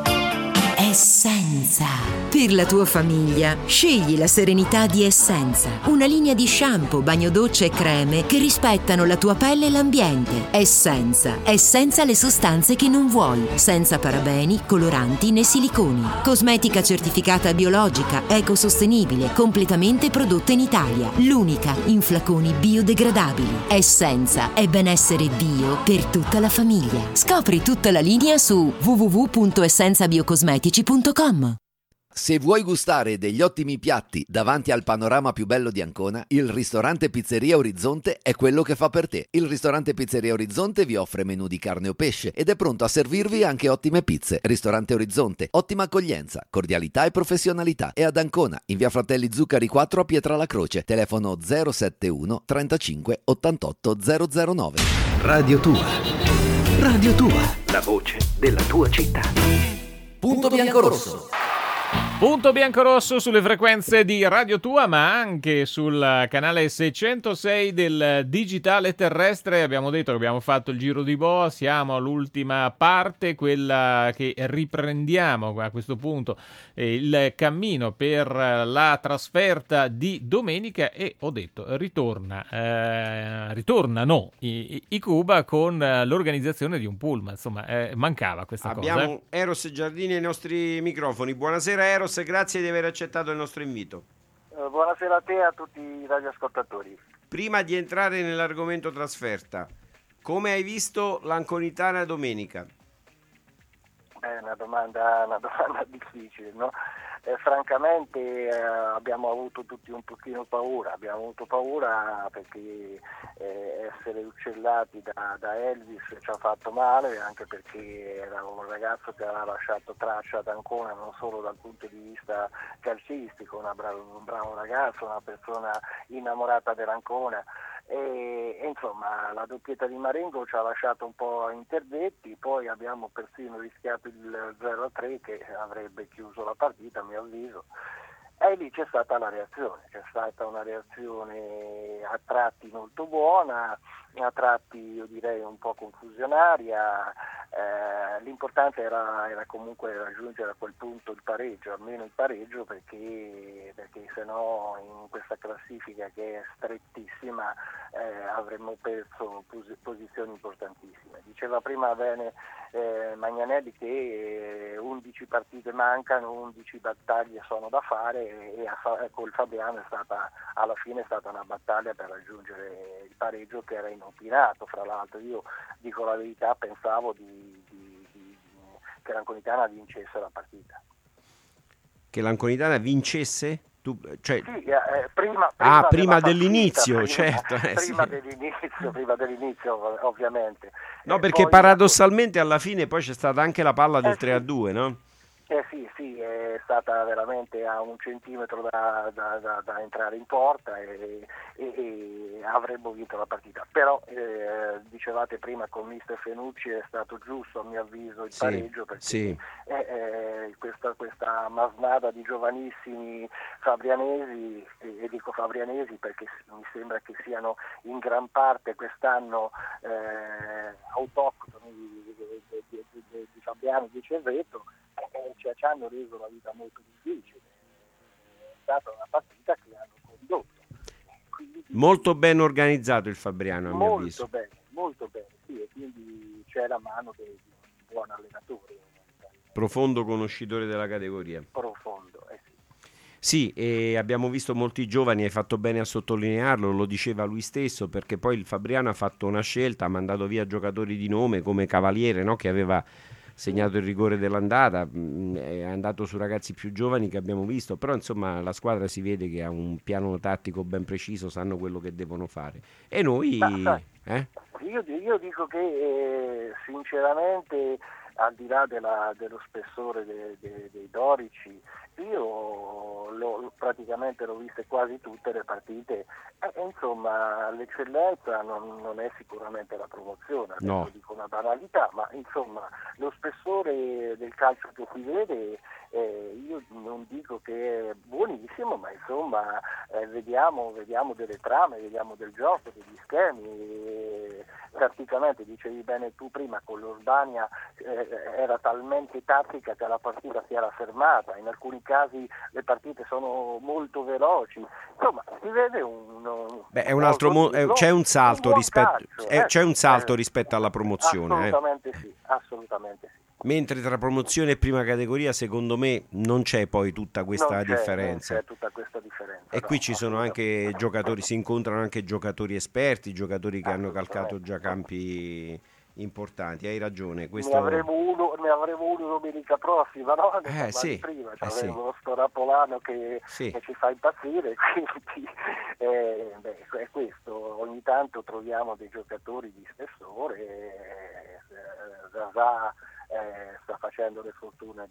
Essenza. Per la tua famiglia, scegli la serenità di Essenza. Una linea di shampoo, bagno docce e creme che rispettano la tua pelle e l'ambiente. Essenza le sostanze che non vuoi, senza parabeni, coloranti né siliconi. Cosmetica certificata biologica, ecosostenibile, completamente prodotta in Italia. L'unica in flaconi biodegradabili. Essenza è benessere bio per tutta la famiglia. Scopri tutta la linea su www.essenzabiocosmetici.com. Se vuoi gustare degli ottimi piatti davanti al panorama più bello di Ancona, il ristorante Pizzeria Orizzonte è quello che fa per te. Il ristorante Pizzeria Orizzonte vi offre menù di carne o pesce ed è pronto a servirvi anche ottime pizze. Ristorante Orizzonte, ottima accoglienza, cordialità e professionalità. È ad Ancona, in via Fratelli Zuccari 4 a Pietralacroce. Telefono 071 35 88 009. Radio Tua. Radio Tua. La voce della tua città. Punto Biancorosso. Punto Biancorosso sulle frequenze di Radio Tua, ma anche sul canale 606 del digitale terrestre. Abbiamo detto che abbiamo fatto il giro di boa, siamo all'ultima parte, quella che riprendiamo a questo punto, il cammino per la trasferta di domenica, e ho detto ritornano i Cuba con l'organizzazione di un pullman. Insomma, mancava questa cosa. Abbiamo Eros Giardini ai nostri microfoni. Buonasera Eros, grazie di aver accettato il nostro invito. Buonasera a te e a tutti i radioascoltatori. Prima di entrare nell'argomento trasferta, come hai visto l'Anconitana domenica? È una domanda difficile, no? Francamente abbiamo avuto tutti un pochino paura, perché essere uccellati da Elvis ci ha fatto male, anche perché era un ragazzo che aveva lasciato traccia ad Ancona non solo dal punto di vista calcistico, un bravo ragazzo, una persona innamorata dell'Ancona. E insomma la doppietta di Marengo ci ha lasciato un po' interdetti, poi abbiamo persino rischiato il 0-3 che avrebbe chiuso la partita a mio avviso, e lì c'è stata una reazione a tratti molto buona, a tratti io direi un po' confusionaria. L'importante era comunque raggiungere a quel punto il pareggio, almeno il pareggio, perché se no in questa classifica che è strettissima avremmo perso posizioni importantissime. Diceva prima bene Magnanelli che 11 partite mancano, 11 battaglie sono da fare, e col Fabriano alla fine è stata una battaglia per raggiungere il pareggio, che era inopinato. Fra l'altro io dico la verità, pensavo che l'Anconitana vincesse la partita. Che l'Anconitana vincesse? Cioè... Sì, prima dell'inizio, partita, certo. Prima dell'inizio ovviamente. No, perché poi, paradossalmente alla fine poi c'è stata anche la palla del 3-2, no? Sì, è stata veramente a 1 centimetro da entrare in porta e avremmo vinto la partita. Però dicevate prima con mister Fenucci è stato giusto a mio avviso il pareggio, perché questa masnada di giovanissimi fabrianesi, e dico fabrianesi perché mi sembra che siano in gran parte quest'anno autoctoni di Fabriano di Cerreto, ci hanno reso la vita molto difficile. È stata una partita che hanno condotto. Quindi, molto ben organizzato il Fabriano, a mio avviso. Molto bene, sì, e quindi c'è la mano di un buon allenatore. Profondo conoscitore della categoria. Profondo, sì. Sì, e abbiamo visto molti giovani, hai fatto bene a sottolinearlo, lo diceva lui stesso, perché poi il Fabriano ha fatto una scelta, ha mandato via giocatori di nome come Cavaliere, no? Che aveva segnato il rigore dell'andata, è andato su ragazzi più giovani che abbiamo visto, però insomma la squadra si vede che ha un piano tattico ben preciso, sanno quello che devono fare. E noi... Io dico che sinceramente, al di là dello spessore dei dorici, io praticamente l'ho viste quasi tutte le partite, insomma l'eccellenza non è sicuramente la promozione, adesso dico una banalità, ma insomma lo spessore del calcio che si vede, io non dico che è buonissimo, ma insomma vediamo delle trame, vediamo del gioco, degli schemi. Praticamente dicevi bene tu prima, con l'Urbania era talmente tattica che la partita si era fermata, in alcuni casi le partite sono molto veloci, insomma si vede è un altro c'è un salto rispetto alla promozione. Assolutamente sì. Mentre tra promozione e prima categoria secondo me non c'è poi tutta questa differenza. Non c'è tutta questa differenza. E qui ci sono anche giocatori, si incontrano anche giocatori esperti, giocatori che hanno calcato già campi importanti. Hai ragione. Ne avremo uno domenica prossima, no? Prima avremo sto Rapolano che ci fa impazzire, quindi è questo. Ogni tanto troviamo dei giocatori di spessore. Zazà sta facendo le fortune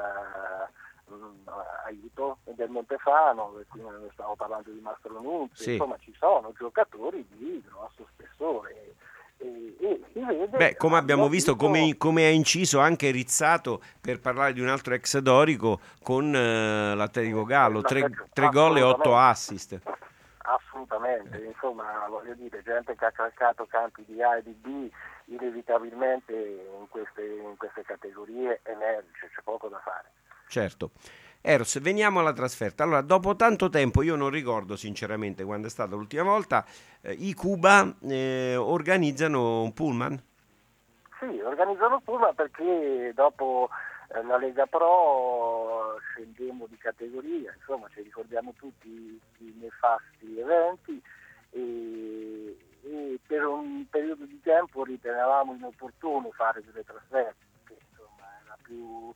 aiuto del Montefano, quindi stavo parlando di Mastro Nunzio, insomma ci sono giocatori di grosso spessore e si vede, come abbiamo visto, come ha inciso anche Rizzato, per parlare di un altro ex dorico, con l'Atletico Gallo, 3 gol e 8 assist. Assolutamente, insomma voglio dire, gente che ha calcato campi di A e di B inevitabilmente in queste categorie emerge, c'è poco da fare. Certo. Eros, veniamo alla trasferta. Allora, dopo tanto tempo, io non ricordo sinceramente quando è stata l'ultima volta, i Cuba organizzano un pullman? Sì, organizzano un pullman perché dopo la Lega Pro scendemmo di categoria, insomma ci ricordiamo tutti i nefasti eventi e per un periodo di tempo ritenevamo inopportuno fare delle trasferte, perché insomma era più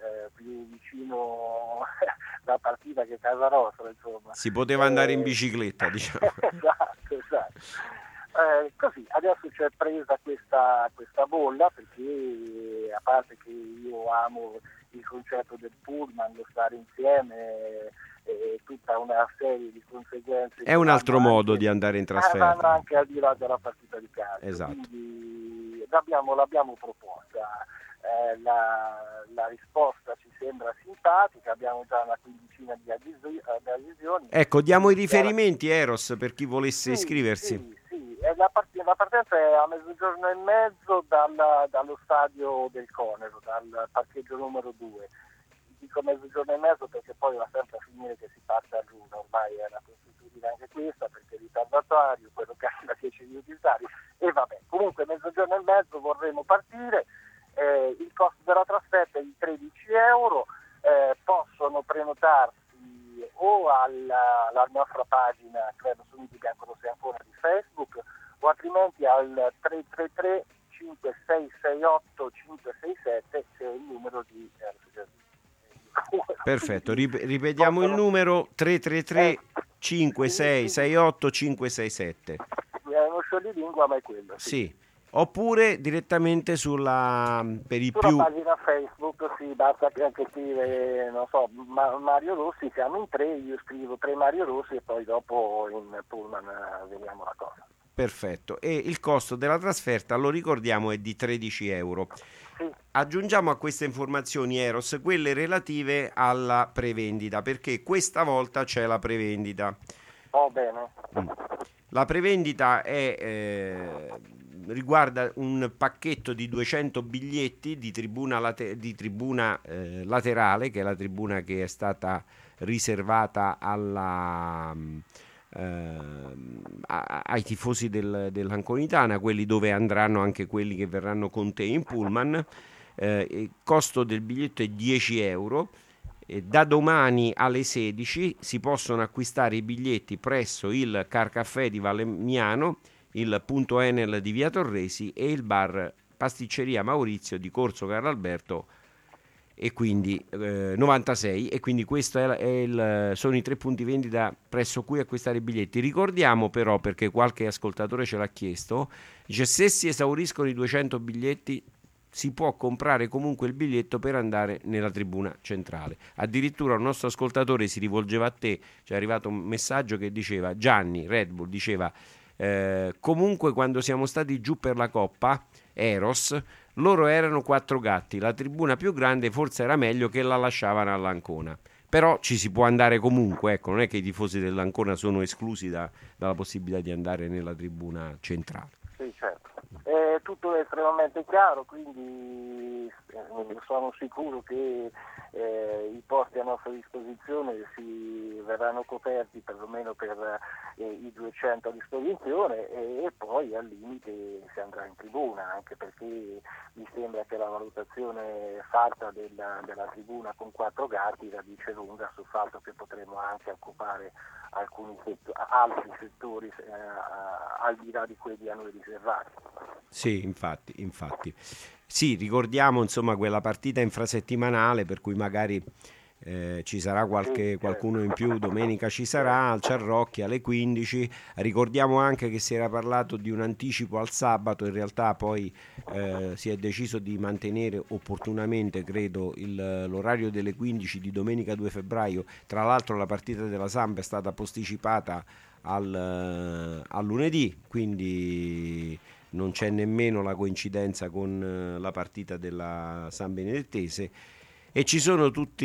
vicino la partita che casa nostra, insomma. Si poteva andare in bicicletta, diciamo. Esatto. Così adesso c'è presa questa bolla, perché a parte che io amo il concetto del pullman, lo stare insieme e tutta una serie di conseguenze. È un altro modo di andare in trasferta. Vanno anche al di là della partita di calcio. Esatto. Quindi l'abbiamo proposta. La risposta ci sembra simpatica, abbiamo già una quindicina di adesioni. Ecco, diamo i riferimenti, Eros, per chi volesse iscriversi. Sì. La partenza è a 12:30 dallo stadio del Conero, dal parcheggio numero 2. Dico 12:30 perché poi va sempre a finire che si passa a Luna, ormai è una consuetudine anche questa, perché il ritardatario, quello che ha 10 minuti tardi, e vabbè, comunque 12:30 vorremmo partire. Il costo della trasferta è di 13 euro, possono prenotarsi o alla nostra pagina, credo su Uniti Biancorossi ancora, di Facebook, o altrimenti al 333 5668 567, che è il numero di Perfetto, ripetiamo il numero: 333 5668 567. È uno scioglilingua, ma è quello. Sì. Oppure direttamente sulla pagina Facebook, sì, basta che anche scrivere, non so, Mario Rossi, siamo in 3, io scrivo 3 Mario Rossi e poi dopo in pullman vediamo la cosa. Perfetto, e il costo della trasferta, lo ricordiamo, è di 13 euro. Sì. Aggiungiamo a queste informazioni, Eros, quelle relative alla prevendita, perché questa volta c'è la prevendita. Bene. La prevendita riguarda un pacchetto di 200 biglietti di tribuna laterale, che è la tribuna che è stata riservata ai tifosi dell'Anconitana, quelli dove andranno anche quelli che verranno con te in pullman. Il costo del biglietto è 10 euro. Da domani alle 16 si possono acquistare i biglietti presso il Car Caffè di Valemiano, il Punto Enel di Via Torresi e il bar Pasticceria Maurizio di Corso Carlo Alberto, e quindi 96, e quindi questo sono i 3 punti vendita presso cui acquistare i biglietti. Ricordiamo però, perché qualche ascoltatore ce l'ha chiesto, dice: se si esauriscono i 200 biglietti si può comprare comunque il biglietto per andare nella tribuna centrale. Addirittura un nostro ascoltatore si rivolgeva a te, ci è arrivato un messaggio che diceva, Gianni Red Bull diceva, comunque quando siamo stati giù per la Coppa Eros, loro erano 4 gatti, la tribuna più grande forse era meglio che la lasciavano all'Ancona, però ci si può andare comunque, ecco, non è che i tifosi dell'Ancona sono esclusi dalla possibilità di andare nella tribuna centrale. Sì, certo. Tutto è estremamente chiaro, quindi sono sicuro che i posti a nostra disposizione si verranno coperti perlomeno per i 200 a disposizione, e poi al limite si andrà in tribuna, anche perché mi sembra che la valutazione fatta della tribuna con 4 gatti la dice lunga sul fatto che potremo anche occupare altri settori al di là di quelli a noi riservati. Sì, infatti. Sì, ricordiamo insomma quella partita infrasettimanale, per cui magari ci sarà qualcuno in più, domenica ci sarà al Ciarrocchi alle 15. Ricordiamo anche che si era parlato di un anticipo al sabato, in realtà poi si è deciso di mantenere opportunamente, credo, l'orario delle 15 di domenica 2 febbraio. Tra l'altro la partita della Samp è stata posticipata al lunedì, quindi non c'è nemmeno la coincidenza con la partita della San Benedettese, e ci sono tutte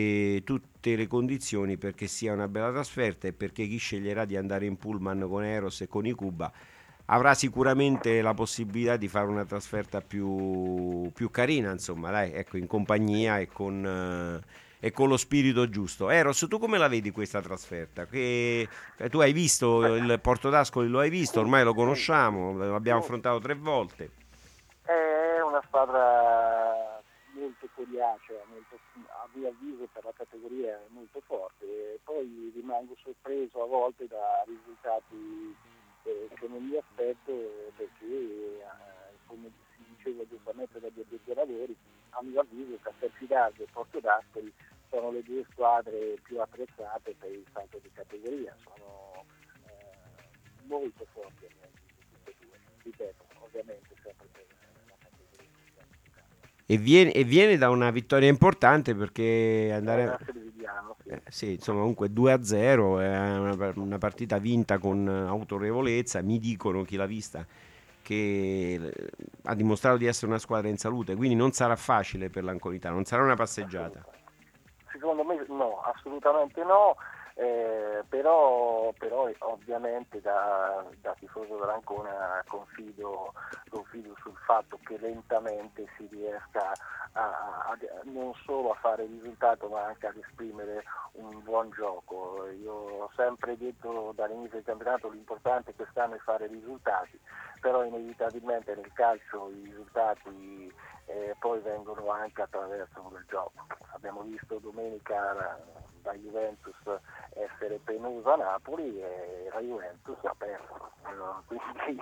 le condizioni perché sia una bella trasferta, e perché chi sceglierà di andare in pullman con Eros e con i Cuba avrà sicuramente la possibilità di fare una trasferta più carina, insomma, dai, ecco, in compagnia e con lo spirito giusto. Eros, tu come la vedi questa trasferta? Che tu hai visto il Porto d'Ascoli, lo hai visto, ormai lo conosciamo, l'abbiamo affrontato 3 volte. È una squadra molto coriacea, a mio avviso per la categoria molto forte, e poi rimango sorpreso a volte da risultati che non mi aspetto, perché come si diceva giustamente dagli addetti ai lavori, a mio avviso Leocardi e Porto d'Ascoli sono le due squadre più attrezzate per il salto di categoria, sono molto forti tutte e due, ripeto, ovviamente sempre per la categoria. E viene da una vittoria importante, perché andare sì, insomma, comunque 2-0 è una partita vinta con autorevolezza. Mi dicono, chi l'ha vista, che ha dimostrato di essere una squadra in salute, quindi non sarà facile per l'Anconitana, non sarà una passeggiata. Secondo me no, assolutamente no, però ovviamente da tifoso dell'Ancona confido sul fatto che lentamente si riesca non solo a fare risultato, ma anche ad esprimere un buon gioco. Io ho sempre detto dall'inizio del campionato l'importante quest'anno è fare risultati, però inevitabilmente nel calcio i risultati poi vengono anche attraverso il gioco. Abbiamo visto domenica la Juventus essere penosa a Napoli e la Juventus ha perso, quindi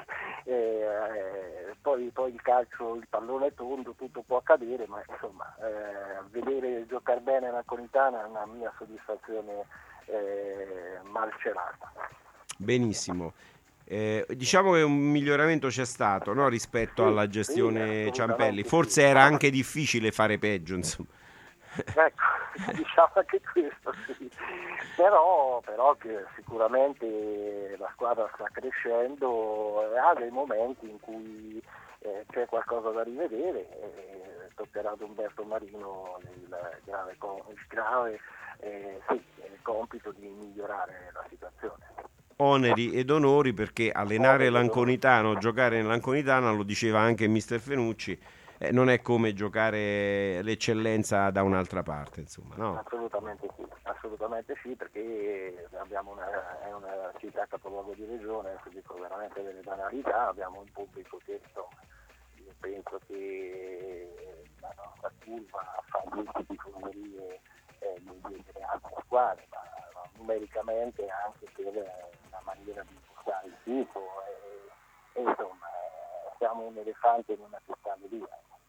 poi il calcio, il pallone è tondo, tutto può accadere, ma insomma vedere giocare bene l'Anconitana è una mia soddisfazione malcelata. Benissimo. Diciamo che un miglioramento c'è stato, no, rispetto alla gestione Ciampelli. Forse era anche difficile fare peggio, insomma. Ecco, diciamo anche questo, sì. Però che sicuramente la squadra sta crescendo, ha dei momenti in cui c'è qualcosa da rivedere, toccherà ad Umberto Marino il grave compito di migliorare la situazione. Oneri ed onori, perché allenare l'Anconitano, giocare nell'Anconitana, lo diceva anche mister Fenucci, non è come giocare l'eccellenza da un'altra parte, insomma, no? Assolutamente sì, perché abbiamo è una città capoluogo di regione, dico veramente delle banalità, abbiamo un pubblico che insomma, io penso che la nostra curva fa 10 tifoserie delle altre squadre, ma numericamente anche per la maniera di impostare il tifo e insomma siamo un elefante in una città media.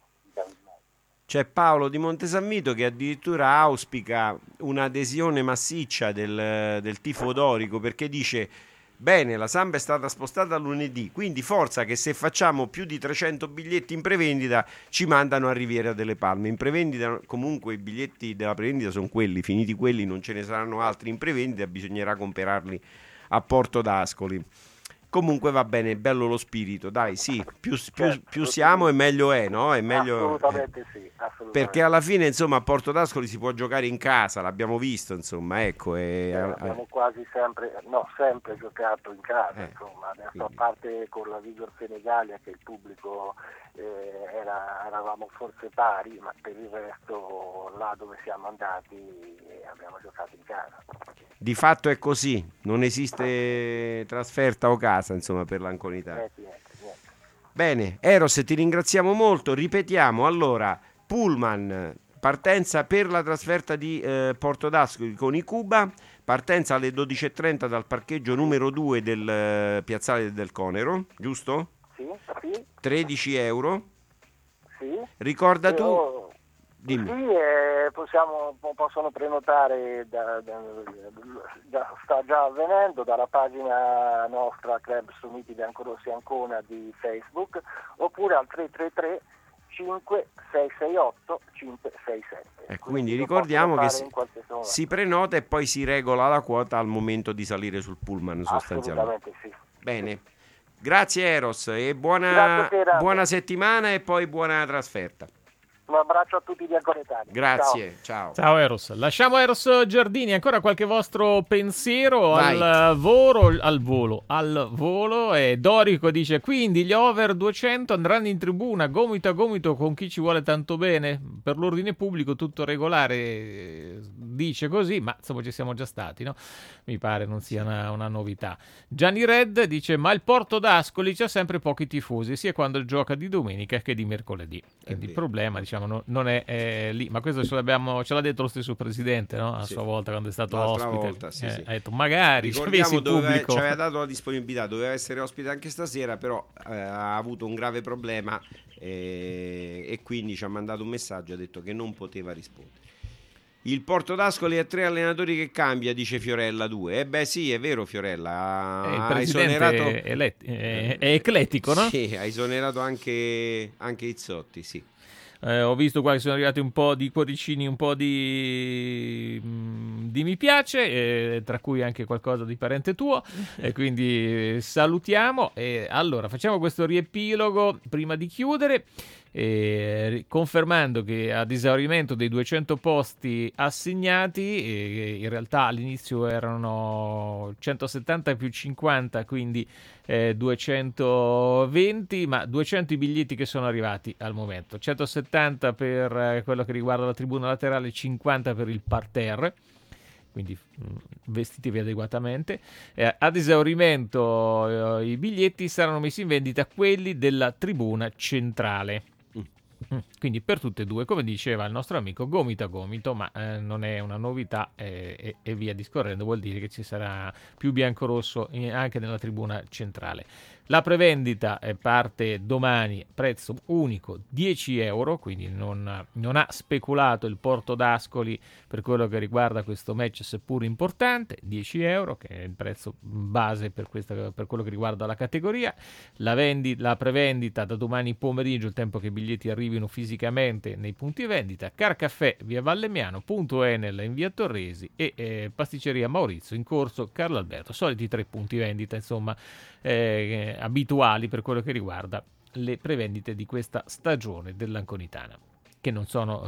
C'è Paolo di Montesanvito che addirittura auspica un'adesione massiccia del tifo dorico, perché dice: bene, la Samba è stata spostata a lunedì, quindi forza che se facciamo più di 300 biglietti in prevendita ci mandano a Riviera delle Palme. In prevendita comunque i biglietti della prevendita sono quelli, finiti quelli non ce ne saranno altri in prevendita, bisognerà comprarli a Porto d'Ascoli. Comunque va bene, è bello lo spirito, dai, sì, più siamo e meglio è, no? È meglio, assolutamente sì, assolutamente. Perché alla fine, insomma, a Porto d'Ascoli si può giocare in casa, l'abbiamo visto, insomma, ecco. Abbiamo quasi sempre giocato in casa, insomma, adesso a parte con la Vigor Senegalia che il pubblico eravamo forse pari, ma per il resto là dove siamo andati abbiamo giocato in casa. Di fatto è così, non esiste trasferta o casa, insomma, per l'Anconitana. Niente. Bene, Eros, ti ringraziamo molto. Ripetiamo allora: Pullman, partenza per la trasferta di Porto d'Ascoli con i Cuba, partenza alle 12.30 dal parcheggio numero 2 del piazzale del Conero, giusto? Sì. 13 euro. Sì. Ricorda tu. Dimmi. Sì, possono prenotare, sta già avvenendo dalla pagina nostra Club Uniti Biancorossi Ancona di Facebook, oppure al 333 5668 567. Quindi ricordiamo che si prenota e poi si regola la quota al momento di salire sul pullman, sostanzialmente. Assolutamente sì. Bene. Grazie Eros e buona settimana e poi buona trasferta. Un abbraccio a tutti gli anconetani. Grazie, ciao. Ciao Eros. Lasciamo Eros Giardini. Ancora qualche vostro pensiero al volo? E Dorico dice: quindi gli over 200 andranno in tribuna gomito a gomito con chi ci vuole tanto bene. Per l'ordine pubblico tutto regolare. dice così, ma insomma ci siamo già stati, no? Mi pare non sia una novità. Gianni Red dice: ma il Porto d'Ascoli c'ha sempre pochi tifosi, sia quando gioca di domenica che di mercoledì. Quindi il problema, diciamo, non è lì, ma questo ce l'ha detto lo stesso presidente, no? A sua volta, quando è stato l'altra ospite. Volta, sì. Ha detto magari ci ricordiamo, pubblico. ci aveva dato la disponibilità, doveva essere ospite anche stasera, però ha avuto un grave problema e quindi ci ha mandato un messaggio, ha detto che non poteva rispondere. Il Porto d'Ascoli ha 3 allenatori che cambia, dice Fiorella 2. Beh sì, è vero, Fiorella. Il presidente è eclettico, no? Sì, ha esonerato anche Izzotti, sì. Ho visto qua che sono arrivati un po' di cuoricini, un po' di mi piace, tra cui anche qualcosa di parente tuo, e quindi salutiamo. Allora, facciamo questo riepilogo prima di chiudere, confermando che ad esaurimento dei 200 posti assegnati, in realtà all'inizio erano 170 più 50, quindi 220, ma 200 i biglietti che sono arrivati al momento, 170 per quello che riguarda la tribuna laterale, 50 per il parterre, quindi vestitevi adeguatamente. Ad esaurimento i biglietti saranno messi in vendita quelli della tribuna centrale. Quindi per tutte e due, come diceva il nostro amico, gomito a gomito, ma non è una novità e via discorrendo, vuol dire che ci sarà più biancorosso anche nella tribuna centrale. La prevendita parte domani, prezzo unico 10 euro, quindi non ha speculato il Porto d'Ascoli per quello che riguarda questo match, seppur importante, 10 euro che è il prezzo base per quello che riguarda la categoria. La prevendita da domani pomeriggio, il tempo che i biglietti arrivino fisicamente nei punti vendita: Carcaffè via Vallemmiano, Punto Enel in via Torresi e Pasticceria Maurizio in corso Carlo Alberto. Soliti 3 punti vendita, insomma, abituali per quello che riguarda le prevendite di questa stagione dell'Anconitana, che non sono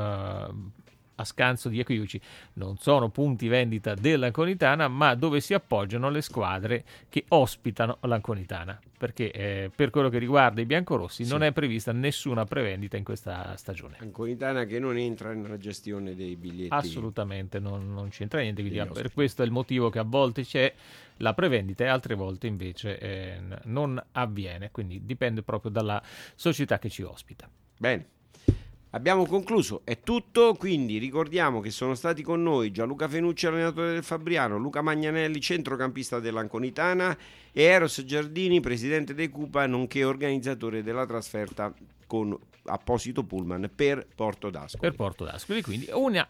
a scanso di equivoci, non sono punti vendita dell'Anconitana, ma dove si appoggiano le squadre che ospitano l'Anconitana, perché per quello che riguarda i biancorossi non è prevista nessuna prevendita in questa stagione. Anconitana che non entra nella gestione dei biglietti. Assolutamente non c'entra niente, quindi per questo è il motivo che a volte c'è la prevendita e altre volte invece non avviene, quindi dipende proprio dalla società che ci ospita. Bene. Abbiamo concluso, è tutto, quindi ricordiamo che sono stati con noi Gianluca Fenucci, allenatore del Fabriano, Luca Magnanelli, centrocampista dell'Anconitana, e Eros Giardini, presidente dei Cupa, nonché organizzatore della trasferta con apposito pullman per Porto d'Ascoli. Per Porto d'Ascoli, quindi un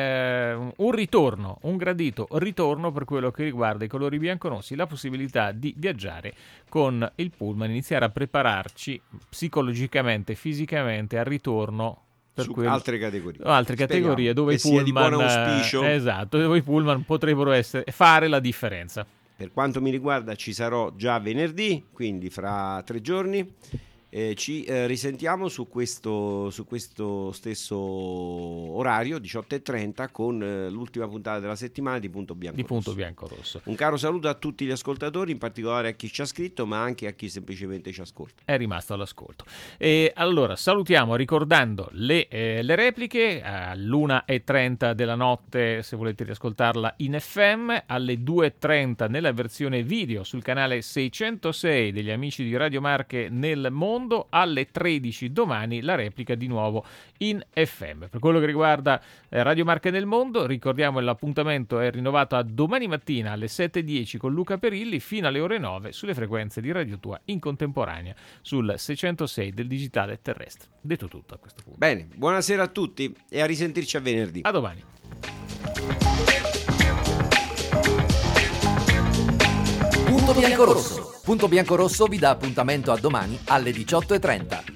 ritorno, un gradito ritorno per quello che riguarda i colori biancorossi, la possibilità di viaggiare con il pullman, iniziare a prepararci psicologicamente, fisicamente al ritorno per altre categorie dove i pullman, di buon auspicio. Esatto, dove i pullman potrebbero fare la differenza. Per quanto mi riguarda ci sarò già venerdì, quindi fra 3 giorni. Ci risentiamo su questo stesso orario, 18:30, con l'ultima puntata della settimana di Punto Biancorosso. Un caro saluto a tutti gli ascoltatori, in particolare a chi ci ha scritto, ma anche a chi semplicemente ci ascolta. È rimasto all'ascolto. E allora salutiamo ricordando le repliche all'1:30 della notte, se volete riascoltarla in FM, alle 2:30 nella versione video sul canale 606 degli amici di Radio Marche nel mondo. Alle 13 domani la replica di nuovo in FM. Per quello che riguarda Radio Marche nel mondo, ricordiamo l'appuntamento è rinnovato a domani mattina alle 7:10 con Luca Perilli fino alle ore 9 sulle frequenze di Radio Tua in contemporanea sul 606 del digitale terrestre. Detto tutto a questo punto. Bene, buonasera a tutti e a risentirci a venerdì. A domani. Punto Biancorosso. Punto Biancorosso vi dà appuntamento a domani alle 18:30.